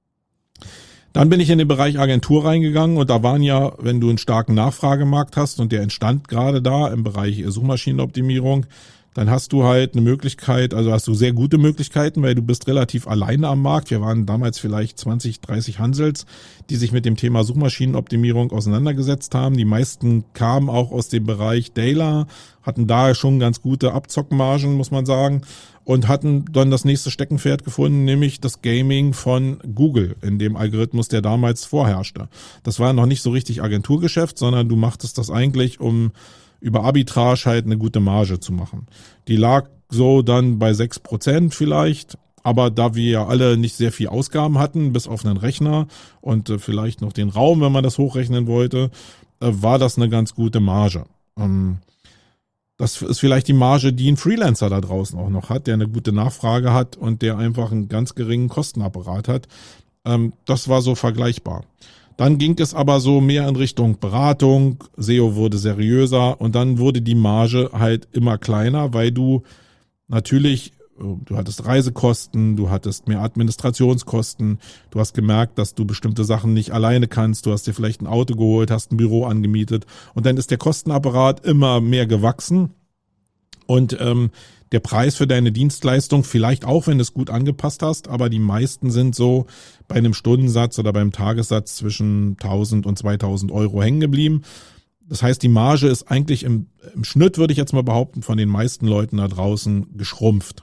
Dann bin ich in den Bereich Agentur reingegangen und da waren ja, wenn du einen starken Nachfragemarkt hast und der entstand gerade da im Bereich Suchmaschinenoptimierung, dann hast du halt eine Möglichkeit, also hast du sehr gute Möglichkeiten, weil du bist relativ alleine am Markt. Wir waren damals vielleicht zwanzig, dreißig Hansels, die sich mit dem Thema Suchmaschinenoptimierung auseinandergesetzt haben. Die meisten kamen auch aus dem Bereich Daler, hatten da schon ganz gute Abzockmargen, muss man sagen, und hatten dann das nächste Steckenpferd gefunden, nämlich das Gaming von Google, in dem Algorithmus, der damals vorherrschte. Das war noch nicht so richtig Agenturgeschäft, sondern du machtest das eigentlich, um über Arbitrage halt eine gute Marge zu machen. Die lag so dann bei sechs Prozent vielleicht, aber da wir ja alle nicht sehr viel Ausgaben hatten, bis auf einen Rechner und äh, vielleicht noch den Raum, wenn man das hochrechnen wollte, äh, war das eine ganz gute Marge. Ähm, das ist vielleicht die Marge, die ein Freelancer da draußen auch noch hat, der eine gute Nachfrage hat und der einfach einen ganz geringen Kostenapparat hat. Ähm, das war so vergleichbar. Dann ging es aber so mehr in Richtung Beratung, S E O wurde seriöser und dann wurde die Marge halt immer kleiner, weil du natürlich, du hattest Reisekosten, du hattest mehr Administrationskosten, du hast gemerkt, dass du bestimmte Sachen nicht alleine kannst, du hast dir vielleicht ein Auto geholt, hast ein Büro angemietet und dann ist der Kostenapparat immer mehr gewachsen und ähm, der Preis für deine Dienstleistung, vielleicht auch, wenn du es gut angepasst hast, aber die meisten sind so bei einem Stundensatz oder beim Tagessatz zwischen tausend und zweitausend Euro hängen geblieben. Das heißt, die Marge ist eigentlich im, im Schnitt, würde ich jetzt mal behaupten, von den meisten Leuten da draußen geschrumpft.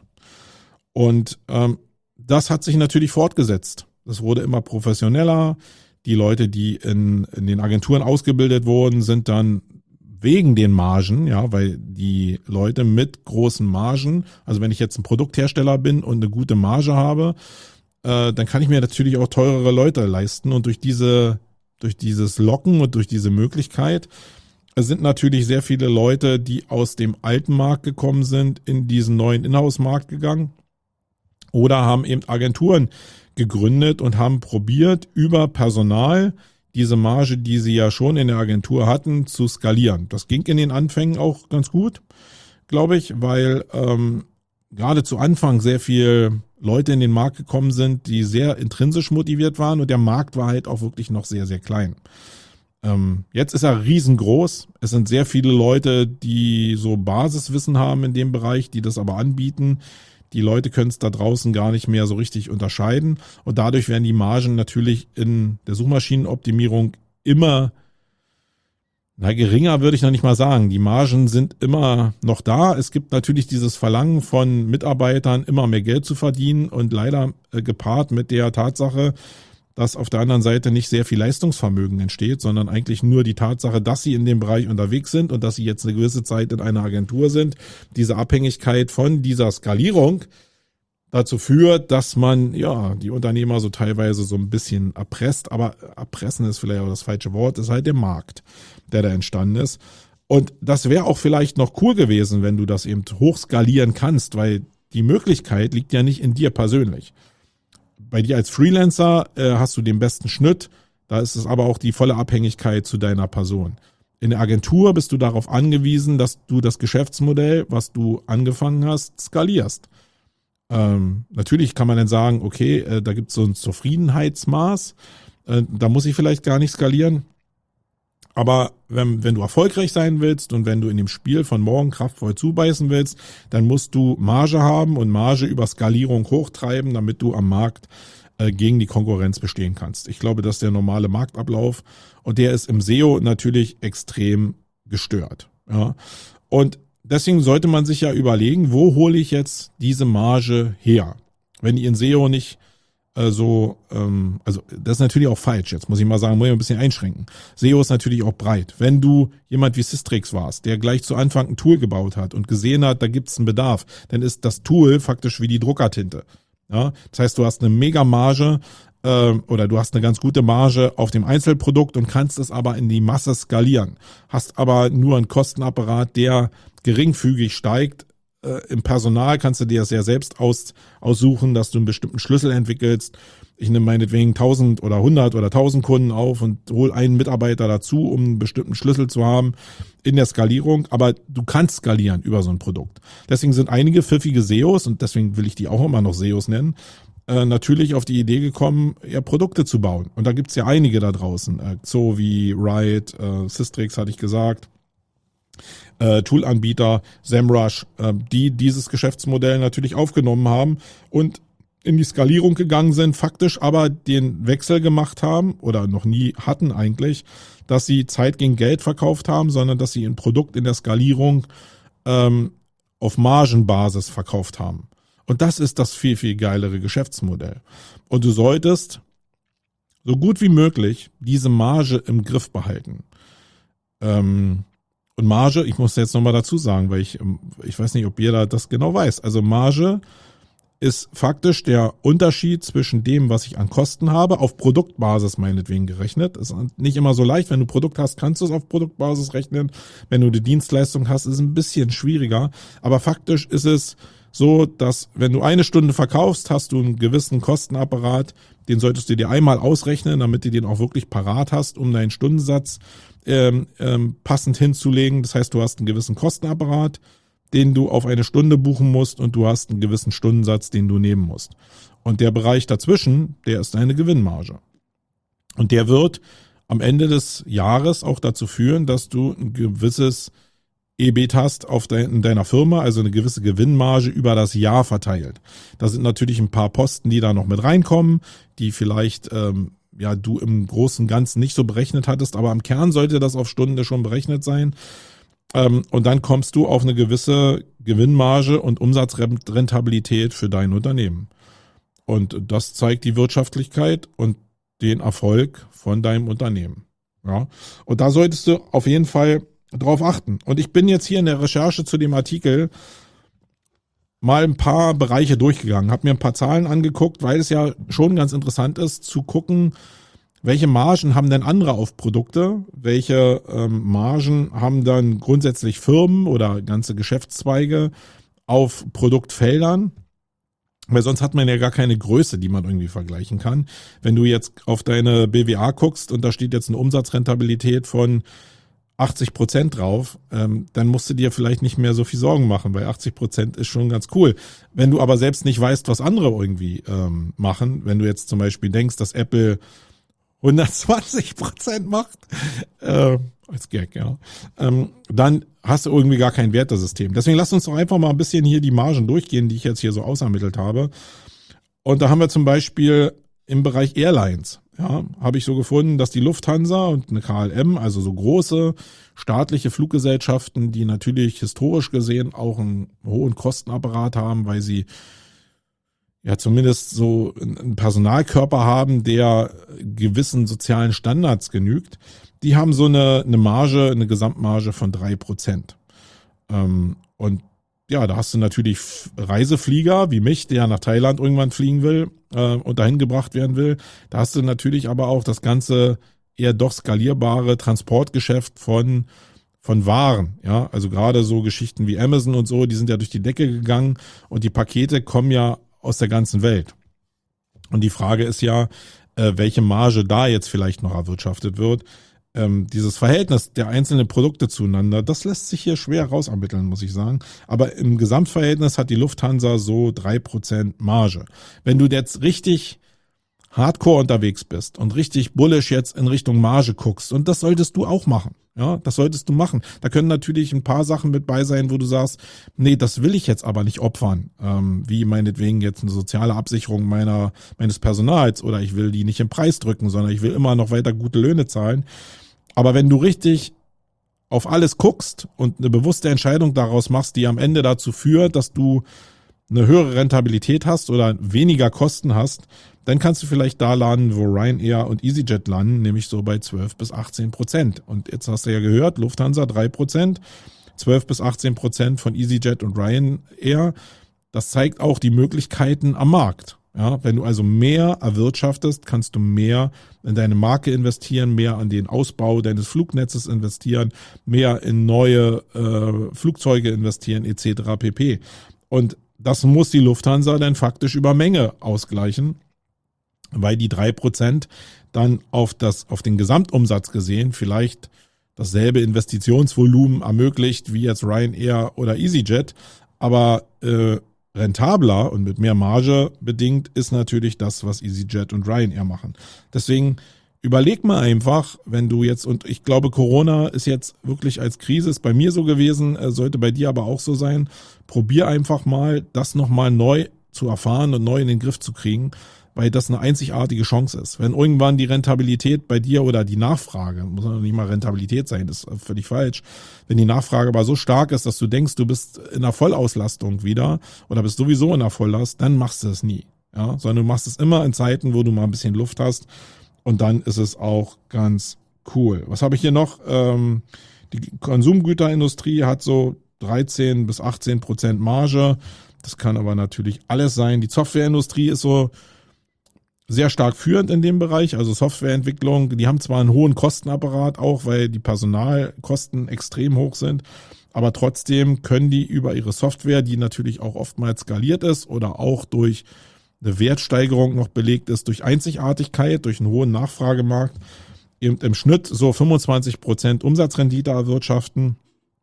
Und ähm, das hat sich natürlich fortgesetzt. Das wurde immer professioneller. Die Leute, die in, in den Agenturen ausgebildet wurden, sind dann wegen den Margen, ja, weil die Leute mit großen Margen, also wenn ich jetzt ein Produkthersteller bin und eine gute Marge habe, äh, dann kann ich mir natürlich auch teurere Leute leisten und durch diese, durch dieses Locken und durch diese Möglichkeit Es sind natürlich sehr viele Leute, die aus dem alten Markt gekommen sind, in diesen neuen Inhouse-Markt gegangen oder haben eben Agenturen gegründet und haben probiert, über Personal diese Marge, die sie ja schon in der Agentur hatten, zu skalieren. Das ging in den Anfängen auch ganz gut, glaube ich, weil ähm, gerade zu Anfang sehr viel Leute in den Markt gekommen sind, die sehr intrinsisch motiviert waren und der Markt war halt auch wirklich noch sehr, sehr klein. Ähm, jetzt ist er riesengroß. Es sind sehr viele Leute, die so Basiswissen haben in dem Bereich, die das aber anbieten. Die Leute können es da draußen gar nicht mehr so richtig unterscheiden und dadurch werden die Margen natürlich in der Suchmaschinenoptimierung immer, na geringer würde ich noch nicht mal sagen. Die Margen sind immer noch da. Es gibt natürlich dieses Verlangen von Mitarbeitern, immer mehr Geld zu verdienen und leider äh, gepaart mit der Tatsache, dass auf der anderen Seite nicht sehr viel Leistungsvermögen entsteht, sondern eigentlich nur die Tatsache, dass sie in dem Bereich unterwegs sind und dass sie jetzt eine gewisse Zeit in einer Agentur sind. Diese Abhängigkeit von dieser Skalierung dazu führt, dass man ja die Unternehmer so teilweise so ein bisschen erpresst, aber erpressen ist vielleicht auch das falsche Wort, ist halt der Markt, der da entstanden ist. Und das wäre auch vielleicht noch cool gewesen, wenn du das eben hochskalieren kannst, weil die Möglichkeit liegt ja nicht in dir persönlich. Bei dir als Freelancer äh, hast du den besten Schnitt, da ist es aber auch die volle Abhängigkeit zu deiner Person. In der Agentur bist du darauf angewiesen, dass du das Geschäftsmodell, was du angefangen hast, skalierst. Ähm, natürlich kann man dann sagen, okay, äh, da gibt es so ein Zufriedenheitsmaß, äh, da muss ich vielleicht gar nicht skalieren. Aber wenn, wenn du erfolgreich sein willst und wenn du in dem Spiel von morgen kraftvoll zubeißen willst, dann musst du Marge haben und Marge über Skalierung hochtreiben, damit du am Markt äh, gegen die Konkurrenz bestehen kannst. Ich glaube, das ist der normale Marktablauf und der ist im S E O natürlich extrem gestört. Ja. Und deswegen sollte man sich ja überlegen, wo hole ich jetzt diese Marge her? Wenn die in S E O nicht so, ähm, also das ist natürlich auch falsch. Jetzt muss ich mal sagen, muss ich ein bisschen einschränken. S E O ist natürlich auch breit. Wenn du jemand wie Systrix warst, der gleich zu Anfang ein Tool gebaut hat und gesehen hat, da gibt es einen Bedarf, dann ist das Tool faktisch wie die Druckertinte. Ja? Das heißt, du hast eine mega Marge äh, oder du hast eine ganz gute Marge auf dem Einzelprodukt und kannst es aber in die Masse skalieren. Hast aber nur einen Kostenapparat, der geringfügig steigt. Im Personal kannst du dir das ja selbst aus, aussuchen, dass du einen bestimmten Schlüssel entwickelst. Ich nehme meinetwegen tausend oder hundert oder tausend Kunden auf und hole einen Mitarbeiter dazu, um einen bestimmten Schlüssel zu haben in der Skalierung. Aber du kannst skalieren über so ein Produkt. Deswegen sind einige pfiffige S E Os, und deswegen will ich die auch immer noch S E Os nennen, äh, natürlich auf die Idee gekommen, ja, Produkte zu bauen. Und da gibt's ja einige da draußen. Äh, Xovi, Ride, äh, Systrix hatte ich gesagt. Äh, Toolanbieter, SEMrush, äh, die dieses Geschäftsmodell natürlich aufgenommen haben und in die Skalierung gegangen sind, faktisch aber den Wechsel gemacht haben oder noch nie hatten eigentlich, dass sie Zeit gegen Geld verkauft haben, sondern dass sie ein Produkt in der Skalierung ähm, auf Margenbasis verkauft haben. Und das ist das viel, viel geilere Geschäftsmodell. Und du solltest so gut wie möglich diese Marge im Griff behalten. Ähm, Und Marge, ich muss jetzt nochmal dazu sagen, weil ich, ich weiß nicht, ob jeder das genau weiß. Also Marge ist faktisch der Unterschied zwischen dem, was ich an Kosten habe, auf Produktbasis meinetwegen gerechnet. Ist nicht immer so leicht. Wenn du Produkt hast, kannst du es auf Produktbasis rechnen. Wenn du die Dienstleistung hast, ist es ein bisschen schwieriger. Aber faktisch ist es so, dass wenn du eine Stunde verkaufst, hast du einen gewissen Kostenapparat. Den solltest du dir einmal ausrechnen, damit du den auch wirklich parat hast, um deinen Stundensatz ähm, ähm, passend hinzulegen. Das heißt, du hast einen gewissen Kostenapparat, den du auf eine Stunde buchen musst und du hast einen gewissen Stundensatz, den du nehmen musst. Und der Bereich dazwischen, der ist deine Gewinnmarge. Und der wird am Ende des Jahres auch dazu führen, dass du ein gewisses E B I T hast auf de, in deiner Firma, also eine gewisse Gewinnmarge über das Jahr verteilt. Da sind natürlich ein paar Posten, die da noch mit reinkommen, die vielleicht ähm, ja du im Großen und Ganzen nicht so berechnet hattest, aber im Kern sollte das auf Stunde schon berechnet sein. Ähm, und dann kommst du auf eine gewisse Gewinnmarge und Umsatzrentabilität für dein Unternehmen. Und das zeigt die Wirtschaftlichkeit und den Erfolg von deinem Unternehmen. Ja. Und da solltest du auf jeden Fall drauf achten. Und ich bin jetzt hier in der Recherche zu dem Artikel mal ein paar Bereiche durchgegangen, habe mir ein paar Zahlen angeguckt, weil es ja schon ganz interessant ist zu gucken, welche Margen haben denn andere auf Produkte? Welche ähm, Margen haben dann grundsätzlich Firmen oder ganze Geschäftszweige auf Produktfeldern? Weil sonst hat man ja gar keine Größe, die man irgendwie vergleichen kann. Wenn du jetzt auf deine B W A guckst und da steht jetzt eine Umsatzrentabilität von achtzig Prozent drauf, ähm, dann musst du dir vielleicht nicht mehr so viel Sorgen machen, weil achtzig Prozent ist schon ganz cool. Wenn du aber selbst nicht weißt, was andere irgendwie ähm, machen, wenn du jetzt zum Beispiel denkst, dass Apple hundertzwanzig Prozent macht, äh, als Gag, ja, ähm, dann hast du irgendwie gar kein Wertesystem. Deswegen lass uns doch einfach mal ein bisschen hier die Margen durchgehen, die ich jetzt hier so ausermittelt habe. Und da haben wir zum Beispiel im Bereich Airlines, ja, habe ich so gefunden, dass die Lufthansa und eine K L M, also so große staatliche Fluggesellschaften, die natürlich historisch gesehen auch einen hohen Kostenapparat haben, weil sie ja zumindest so einen Personalkörper haben, der gewissen sozialen Standards genügt, die haben so eine, eine Marge, eine Gesamtmarge von drei Prozent. Ähm, und ja, da hast du natürlich Reiseflieger wie mich, der nach Thailand irgendwann fliegen will äh, und dahin gebracht werden will. Da hast du natürlich aber auch das ganze eher doch skalierbare Transportgeschäft von von Waren, ja, also gerade so Geschichten wie Amazon und so, die sind ja durch die Decke gegangen und die Pakete kommen ja aus der ganzen Welt. Und die Frage ist ja, äh, welche Marge da jetzt vielleicht noch erwirtschaftet wird. Ähm, dieses Verhältnis der einzelnen Produkte zueinander, das lässt sich hier schwer rausermitteln, muss ich sagen. Aber im Gesamtverhältnis hat die Lufthansa so drei Prozent Marge. Wenn du jetzt richtig hardcore unterwegs bist und richtig bullish jetzt in Richtung Marge guckst, und das solltest du auch machen, ja, das solltest du machen. Da können natürlich ein paar Sachen mit bei sein, wo du sagst, nee, das will ich jetzt aber nicht opfern, ähm, wie meinetwegen jetzt eine soziale Absicherung meiner meines Personals oder ich will die nicht im Preis drücken, sondern ich will immer noch weiter gute Löhne zahlen. Aber wenn du richtig auf alles guckst und eine bewusste Entscheidung daraus machst, die am Ende dazu führt, dass du eine höhere Rentabilität hast oder weniger Kosten hast, dann kannst du vielleicht da landen, wo Ryanair und EasyJet landen, nämlich so bei zwölf bis achtzehn Prozent. Und jetzt hast du ja gehört, Lufthansa drei Prozent, zwölf bis achtzehn Prozent von EasyJet und Ryanair. Das zeigt auch die Möglichkeiten am Markt. Ja, wenn du also mehr erwirtschaftest, kannst du mehr in deine Marke investieren, mehr an den Ausbau deines Flugnetzes investieren, mehr in neue äh, Flugzeuge investieren et cetera pp. Und das muss die Lufthansa dann faktisch über Menge ausgleichen, weil die drei Prozent dann auf das, auf den Gesamtumsatz gesehen vielleicht dasselbe Investitionsvolumen ermöglicht wie jetzt Ryanair oder EasyJet, aber äh, rentabler und mit mehr Marge bedingt ist natürlich das, was EasyJet und Ryanair machen. Deswegen überleg mal einfach, wenn du jetzt, und ich glaube, Corona ist jetzt wirklich als Krise, ist bei mir so gewesen, sollte bei dir aber auch so sein, probier einfach mal, das nochmal neu zu erfahren und neu in den Griff zu kriegen, weil das eine einzigartige Chance ist. Wenn irgendwann die Rentabilität bei dir oder die Nachfrage, muss noch nicht mal Rentabilität sein, das ist völlig falsch, wenn die Nachfrage aber so stark ist, dass du denkst, du bist in einer Vollauslastung wieder oder bist sowieso in einer Volllast, dann machst du es nie. Ja, sondern du machst es immer in Zeiten, wo du mal ein bisschen Luft hast und dann ist es auch ganz cool. Was habe ich hier noch? Ähm, die Konsumgüterindustrie hat so dreizehn bis achtzehn Prozent Marge. Das kann aber natürlich alles sein. Die Softwareindustrie ist so sehr stark führend in dem Bereich, also Softwareentwicklung. Die haben zwar einen hohen Kostenapparat auch, weil die Personalkosten extrem hoch sind, aber trotzdem können die über ihre Software, die natürlich auch oftmals skaliert ist oder auch durch eine Wertsteigerung noch belegt ist, durch Einzigartigkeit, durch einen hohen Nachfragemarkt, eben im Schnitt so fünfundzwanzig Prozent Umsatzrendite erwirtschaften.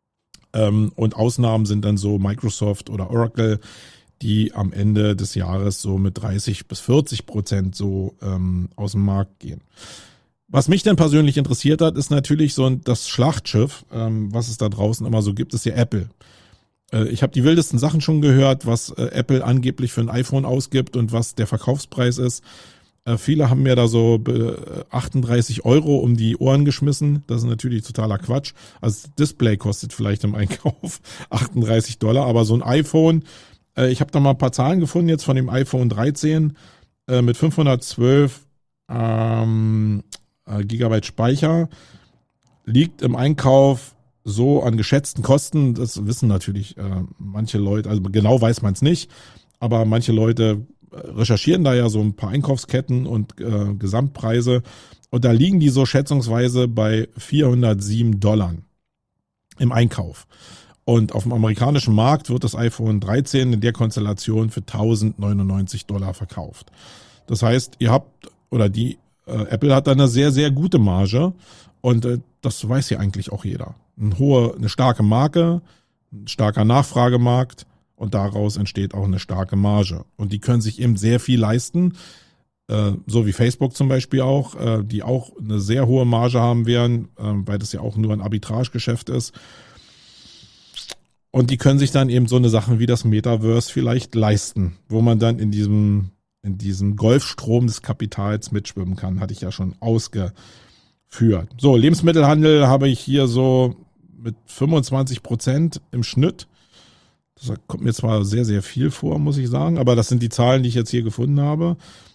Ähm, und Ausnahmen sind dann so Microsoft oder Oracle, die am Ende des Jahres so mit dreißig bis vierzig Prozent so ähm, aus dem Markt gehen. Was mich dann persönlich interessiert hat, ist natürlich so das Schlachtschiff, ähm, was es da draußen immer so gibt, ist ja Apple. Äh, ich habe die wildesten Sachen schon gehört, was äh, Apple angeblich für ein iPhone ausgibt und was der Verkaufspreis ist. Äh, viele haben mir da so äh, achtunddreißig Euro um die Ohren geschmissen. Das ist natürlich totaler Quatsch. Also das Display kostet vielleicht im Einkauf achtunddreißig Dollar, aber so ein iPhone, ich habe da mal ein paar Zahlen gefunden jetzt von dem iPhone dreizehn äh, mit fünfhundertzwölf ähm, äh, Gigabyte Speicher. Liegt im Einkauf so an geschätzten Kosten, das wissen natürlich äh, manche Leute, also genau weiß man es nicht, aber manche Leute recherchieren da ja so ein paar Einkaufsketten und äh, Gesamtpreise und da liegen die so schätzungsweise bei vierhundertsieben Dollar im Einkauf. Und auf dem amerikanischen Markt wird das iPhone dreizehn in der Konstellation für tausendneunundneunzig Dollar verkauft. Das heißt, ihr habt, oder die äh, Apple hat da eine sehr, sehr gute Marge und äh, das weiß ja eigentlich auch jeder. Eine hohe, eine starke Marke, ein starker Nachfragemarkt und daraus entsteht auch eine starke Marge. Und die können sich eben sehr viel leisten, äh, so wie Facebook zum Beispiel auch, äh, die auch eine sehr hohe Marge haben werden, äh, weil das ja auch nur ein Arbitragegeschäft ist. Und die können sich dann eben so eine Sachen wie das Metaverse vielleicht leisten, wo man dann in diesem, in diesem Golfstrom des Kapitals mitschwimmen kann, hatte ich ja schon ausgeführt. So, Lebensmittelhandel habe ich hier so mit fünfundzwanzig Prozent im Schnitt. Das kommt mir zwar sehr, sehr viel vor, muss ich sagen, aber das sind die Zahlen, die ich jetzt hier gefunden habe.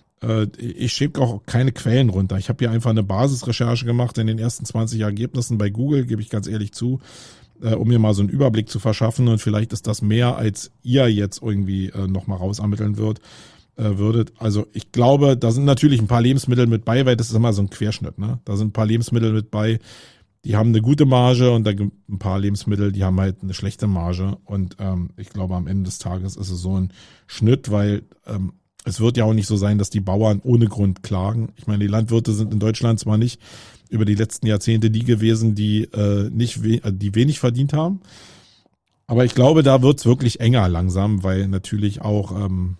Ich schicke auch keine Quellen runter. Ich habe hier einfach eine Basisrecherche gemacht in den ersten zwanzig Ergebnissen bei Google, gebe ich ganz ehrlich zu, um mir mal so einen Überblick zu verschaffen und vielleicht ist das mehr, als ihr jetzt irgendwie äh, nochmal rausermitteln wird, äh, würdet. Also ich glaube, da sind natürlich ein paar Lebensmittel mit bei, weil das ist immer so ein Querschnitt, ne? Da sind ein paar Lebensmittel mit bei, die haben eine gute Marge und da gibt es ein paar Lebensmittel, die haben halt eine schlechte Marge und ähm, ich glaube, am Ende des Tages ist es so ein Schnitt, weil ähm, es wird ja auch nicht so sein, dass die Bauern ohne Grund klagen. Ich meine, die Landwirte sind in Deutschland zwar nicht über die letzten Jahrzehnte die gewesen, die äh, nicht we- die wenig verdient haben. Aber ich glaube, da wird's wirklich enger langsam, weil natürlich auch ähm,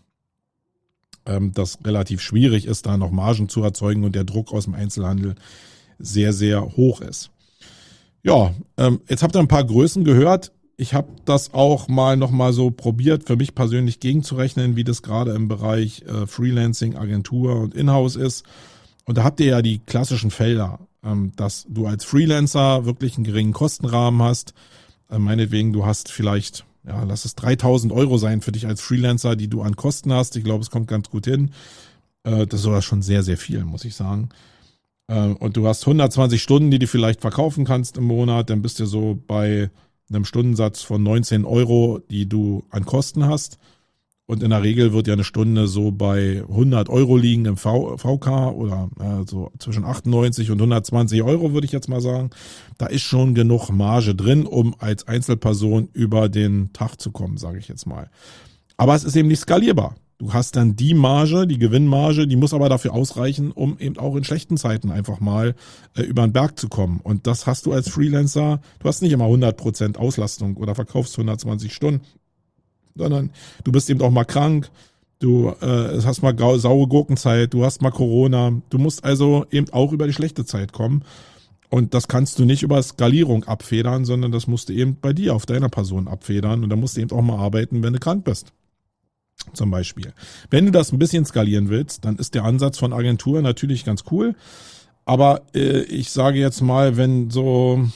ähm, das relativ schwierig ist, da noch Margen zu erzeugen und der Druck aus dem Einzelhandel sehr, sehr hoch ist. Ja, ähm, jetzt habt ihr ein paar Größen gehört. Ich habe das auch mal nochmal so probiert, für mich persönlich gegenzurechnen, wie das gerade im Bereich äh, Freelancing, Agentur und Inhouse ist. Und da habt ihr ja die klassischen Felder, ähm, dass du als Freelancer wirklich einen geringen Kostenrahmen hast. Äh, meinetwegen, du hast vielleicht, ja, lass es dreitausend Euro sein für dich als Freelancer, die du an Kosten hast. Ich glaube, es kommt ganz gut hin. Äh, das ist sogar schon sehr, sehr viel, muss ich sagen. Äh, und du hast hundertzwanzig Stunden, die du vielleicht verkaufen kannst im Monat. Dann bist du so bei einem Stundensatz von neunzehn Euro, die du an Kosten hast. Und in der Regel wird ja eine Stunde so bei hundert Euro liegen im v- VK oder äh, so zwischen achtundneunzig und hundertzwanzig Euro, würde ich jetzt mal sagen. Da ist schon genug Marge drin, um als Einzelperson über den Tag zu kommen, sage ich jetzt mal. Aber es ist eben nicht skalierbar. Du hast dann die Marge, die Gewinnmarge, die muss aber dafür ausreichen, um eben auch in schlechten Zeiten einfach mal äh, über den Berg zu kommen. Und das hast du als Freelancer, du hast nicht immer hundert Prozent Auslastung oder verkaufst hundertzwanzig Stunden, sondern du bist eben auch mal krank, du äh, hast mal grau, saure Gurkenzeit, du hast mal Corona. Du musst also eben auch über die schlechte Zeit kommen. Und das kannst du nicht über Skalierung abfedern, sondern das musst du eben bei dir, auf deiner Person abfedern. Und da musst du eben auch mal arbeiten, wenn du krank bist. Zum Beispiel. Wenn du das ein bisschen skalieren willst, dann ist der Ansatz von Agentur natürlich ganz cool. Aber äh, ich sage jetzt mal, wenn so,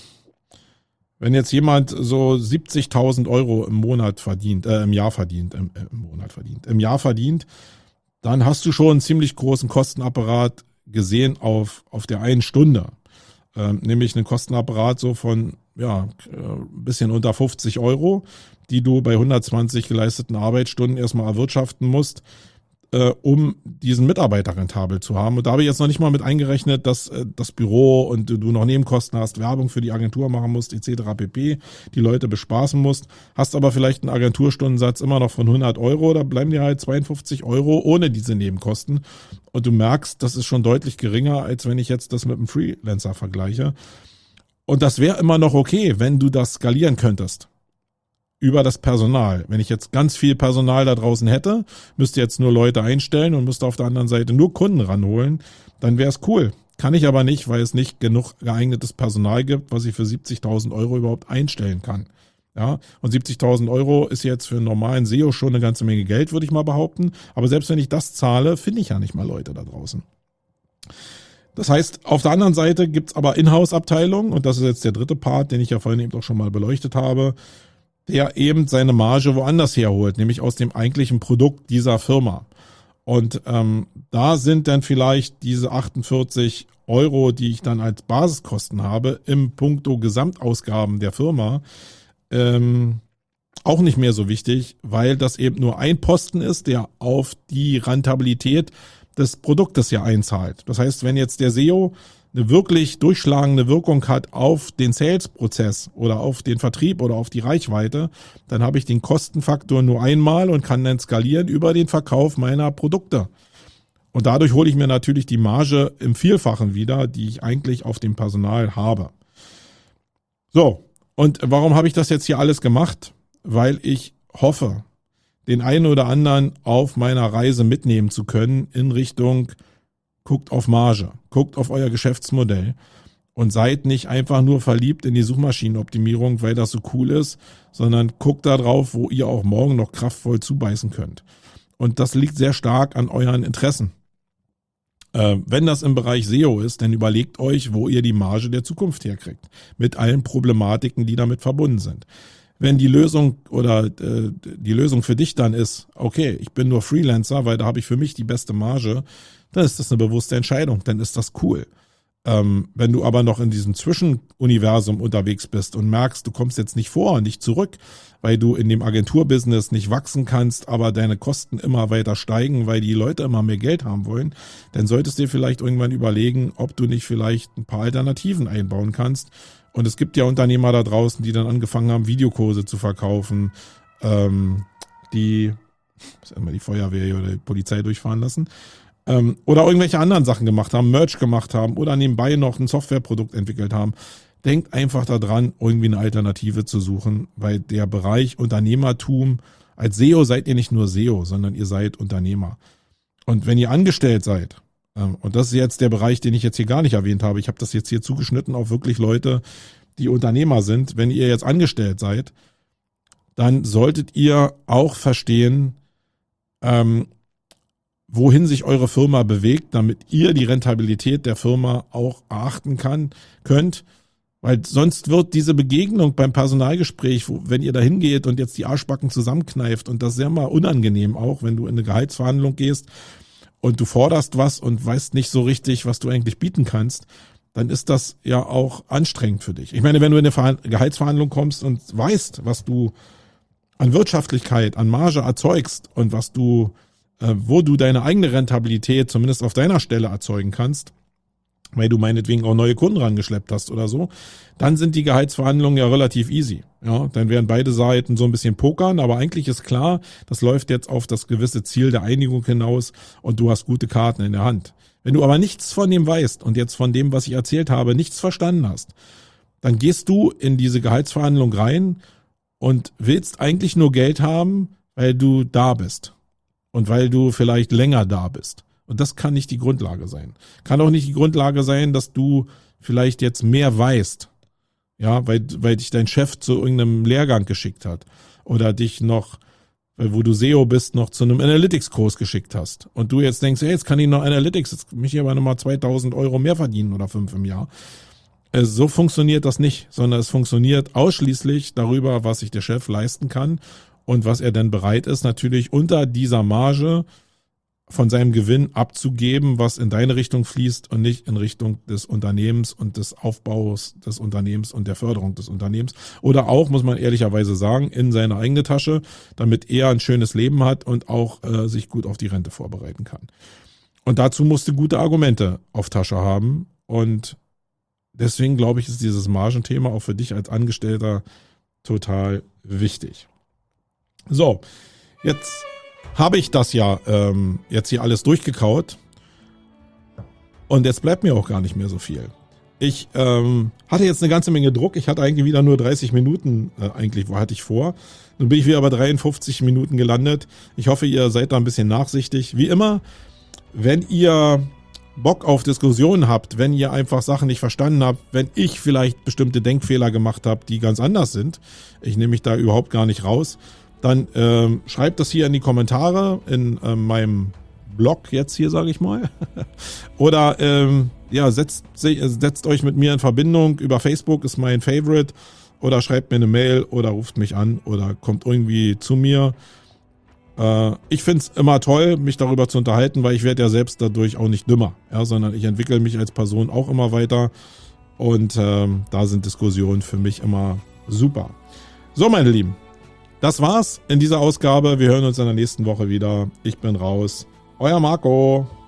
wenn jetzt jemand so siebzigtausend Euro im Monat verdient, äh, im Jahr verdient, im, äh, im Monat verdient, im Jahr verdient, dann hast du schon einen ziemlich großen Kostenapparat gesehen auf, auf der einen Stunde. Ähm, nämlich einen Kostenapparat so von, ja, ein bisschen unter fünfzig Euro, die du bei hundertzwanzig geleisteten Arbeitsstunden erstmal erwirtschaften musst, äh, um diesen Mitarbeiter rentabel zu haben. Und da habe ich jetzt noch nicht mal mit eingerechnet, dass äh, das Büro und du noch Nebenkosten hast, Werbung für die Agentur machen musst, et cetera pp., die Leute bespaßen musst, hast aber vielleicht einen Agenturstundensatz immer noch von hundert Euro, da bleiben dir halt zweiundfünfzig Euro ohne diese Nebenkosten. Und du merkst, das ist schon deutlich geringer, als wenn ich jetzt das mit einem Freelancer vergleiche. Und das wäre immer noch okay, wenn du das skalieren könntest. Über das Personal. Wenn ich jetzt ganz viel Personal da draußen hätte, müsste jetzt nur Leute einstellen und müsste auf der anderen Seite nur Kunden ranholen, dann wäre es cool. Kann ich aber nicht, weil es nicht genug geeignetes Personal gibt, was ich für siebzigtausend Euro überhaupt einstellen kann. Ja, und siebzigtausend Euro ist jetzt für einen normalen S E O schon eine ganze Menge Geld, würde ich mal behaupten. Aber selbst wenn ich das zahle, finde ich ja nicht mal Leute da draußen. Das heißt, auf der anderen Seite gibt's aber Inhouse-Abteilungen, und das ist jetzt der dritte Part, den ich ja vorhin eben auch schon mal beleuchtet habe, der eben seine Marge woanders herholt, nämlich aus dem eigentlichen Produkt dieser Firma. Und ähm, da sind dann vielleicht diese achtundvierzig Euro, die ich dann als Basiskosten habe, im Punkto Gesamtausgaben der Firma, ähm, auch nicht mehr so wichtig, weil das eben nur ein Posten ist, der auf die Rentabilität des Produktes ja einzahlt. Das heißt, wenn jetzt der S E O eine wirklich durchschlagende Wirkung hat auf den Sales-Prozess oder auf den Vertrieb oder auf die Reichweite, dann habe ich den Kostenfaktor nur einmal und kann dann skalieren über den Verkauf meiner Produkte. Und dadurch hole ich mir natürlich die Marge im Vielfachen wieder, die ich eigentlich auf dem Personal habe. So, und warum habe ich das jetzt hier alles gemacht? Weil ich hoffe, den einen oder anderen auf meiner Reise mitnehmen zu können in Richtung, guckt auf Marge, guckt auf euer Geschäftsmodell und seid nicht einfach nur verliebt in die Suchmaschinenoptimierung, weil das so cool ist, sondern guckt da drauf, wo ihr auch morgen noch kraftvoll zubeißen könnt. Und das liegt sehr stark an euren Interessen. Äh, wenn das im Bereich S E O ist, dann überlegt euch, wo ihr die Marge der Zukunft herkriegt, mit allen Problematiken, die damit verbunden sind. Wenn die Lösung oder äh, die Lösung für dich dann ist, okay, ich bin nur Freelancer, weil da habe ich für mich die beste Marge, dann ist das eine bewusste Entscheidung, dann ist das cool. Ähm, wenn du aber noch in diesem Zwischenuniversum unterwegs bist und merkst, du kommst jetzt nicht vor und nicht zurück, weil du in dem Agenturbusiness nicht wachsen kannst, aber deine Kosten immer weiter steigen, weil die Leute immer mehr Geld haben wollen, dann solltest du dir vielleicht irgendwann überlegen, ob du nicht vielleicht ein paar Alternativen einbauen kannst. Und es gibt ja Unternehmer da draußen, die dann angefangen haben, Videokurse zu verkaufen, ähm, die, muss immer die Feuerwehr oder die Polizei durchfahren lassen, ähm, oder irgendwelche anderen Sachen gemacht haben, Merch gemacht haben oder nebenbei noch ein Softwareprodukt entwickelt haben. Denkt einfach daran, irgendwie eine Alternative zu suchen, weil der Bereich Unternehmertum, als S E O seid ihr nicht nur S E O, sondern ihr seid Unternehmer. Und wenn ihr angestellt seid, und das ist jetzt der Bereich, den ich jetzt hier gar nicht erwähnt habe. Ich habe das jetzt hier zugeschnitten auf wirklich Leute, die Unternehmer sind. Wenn ihr jetzt angestellt seid, dann solltet ihr auch verstehen, ähm, wohin sich eure Firma bewegt, damit ihr die Rentabilität der Firma auch erachten kann, könnt. Weil sonst wird diese Begegnung beim Personalgespräch, wo, wenn ihr da hingeht und jetzt die Arschbacken zusammenkneift, und das ist sehr mal unangenehm auch, wenn du in eine Gehaltsverhandlung gehst, und du forderst was und weißt nicht so richtig, was du eigentlich bieten kannst, dann ist das ja auch anstrengend für dich. Ich meine, wenn du in eine Gehaltsverhandlung kommst und weißt, was du an Wirtschaftlichkeit, an Marge erzeugst und was du, äh, wo du deine eigene Rentabilität zumindest auf deiner Stelle erzeugen kannst, weil du meinetwegen auch neue Kunden rangeschleppt hast oder so, dann sind die Gehaltsverhandlungen ja relativ easy. Ja, dann werden beide Seiten so ein bisschen pokern, aber eigentlich ist klar, das läuft jetzt auf das gewisse Ziel der Einigung hinaus und du hast gute Karten in der Hand. Wenn du aber nichts von dem weißt und jetzt von dem, was ich erzählt habe, nichts verstanden hast, dann gehst du in diese Gehaltsverhandlung rein und willst eigentlich nur Geld haben, weil du da bist und weil du vielleicht länger da bist. Und das kann nicht die Grundlage sein. Kann auch nicht die Grundlage sein, dass du vielleicht jetzt mehr weißt, ja, weil, weil dich dein Chef zu irgendeinem Lehrgang geschickt hat oder dich noch, weil wo du S E O bist, noch zu einem Analytics-Kurs geschickt hast. Und du jetzt denkst, hey, jetzt kann ich noch Analytics, jetzt mich aber nochmal zweitausend Euro mehr verdienen oder fünf im Jahr. So funktioniert das nicht, sondern es funktioniert ausschließlich darüber, was sich der Chef leisten kann und was er dann bereit ist, natürlich unter dieser Marge von seinem Gewinn abzugeben, was in deine Richtung fließt und nicht in Richtung des Unternehmens und des Aufbaus des Unternehmens und der Förderung des Unternehmens. Oder auch, muss man ehrlicherweise sagen, in seine eigene Tasche, damit er ein schönes Leben hat und auch äh, sich gut auf die Rente vorbereiten kann. Und dazu musst du gute Argumente auf Tasche haben. Und deswegen glaube ich, ist dieses Margenthema auch für dich als Angestellter total wichtig. So, jetzt habe ich das ja ähm, jetzt hier alles durchgekaut und jetzt bleibt mir auch gar nicht mehr so viel. Ich ähm, hatte jetzt eine ganze Menge Druck. Ich hatte eigentlich wieder nur dreißig Minuten, äh, eigentlich hatte ich vor. Nun bin ich wieder bei dreiundfünfzig Minuten gelandet. Ich hoffe, ihr seid da ein bisschen nachsichtig. Wie immer, wenn ihr Bock auf Diskussionen habt, wenn ihr einfach Sachen nicht verstanden habt, wenn ich vielleicht bestimmte Denkfehler gemacht habe, die ganz anders sind, ich nehme mich da überhaupt gar nicht raus, dann ähm, schreibt das hier in die Kommentare in äh, meinem Blog jetzt hier, sage ich mal. Oder ähm, ja, setzt, setzt euch mit mir in Verbindung. Über Facebook ist mein Favorite. Oder schreibt mir eine Mail oder ruft mich an oder kommt irgendwie zu mir. Äh, ich finde es immer toll, mich darüber zu unterhalten, weil ich werde ja selbst dadurch auch nicht dümmer, ja, sondern ich entwickle mich als Person auch immer weiter. Und ähm, da sind Diskussionen für mich immer super. So, meine Lieben. Das war's in dieser Ausgabe. Wir hören uns in der nächsten Woche wieder. Ich bin raus. Euer Marco.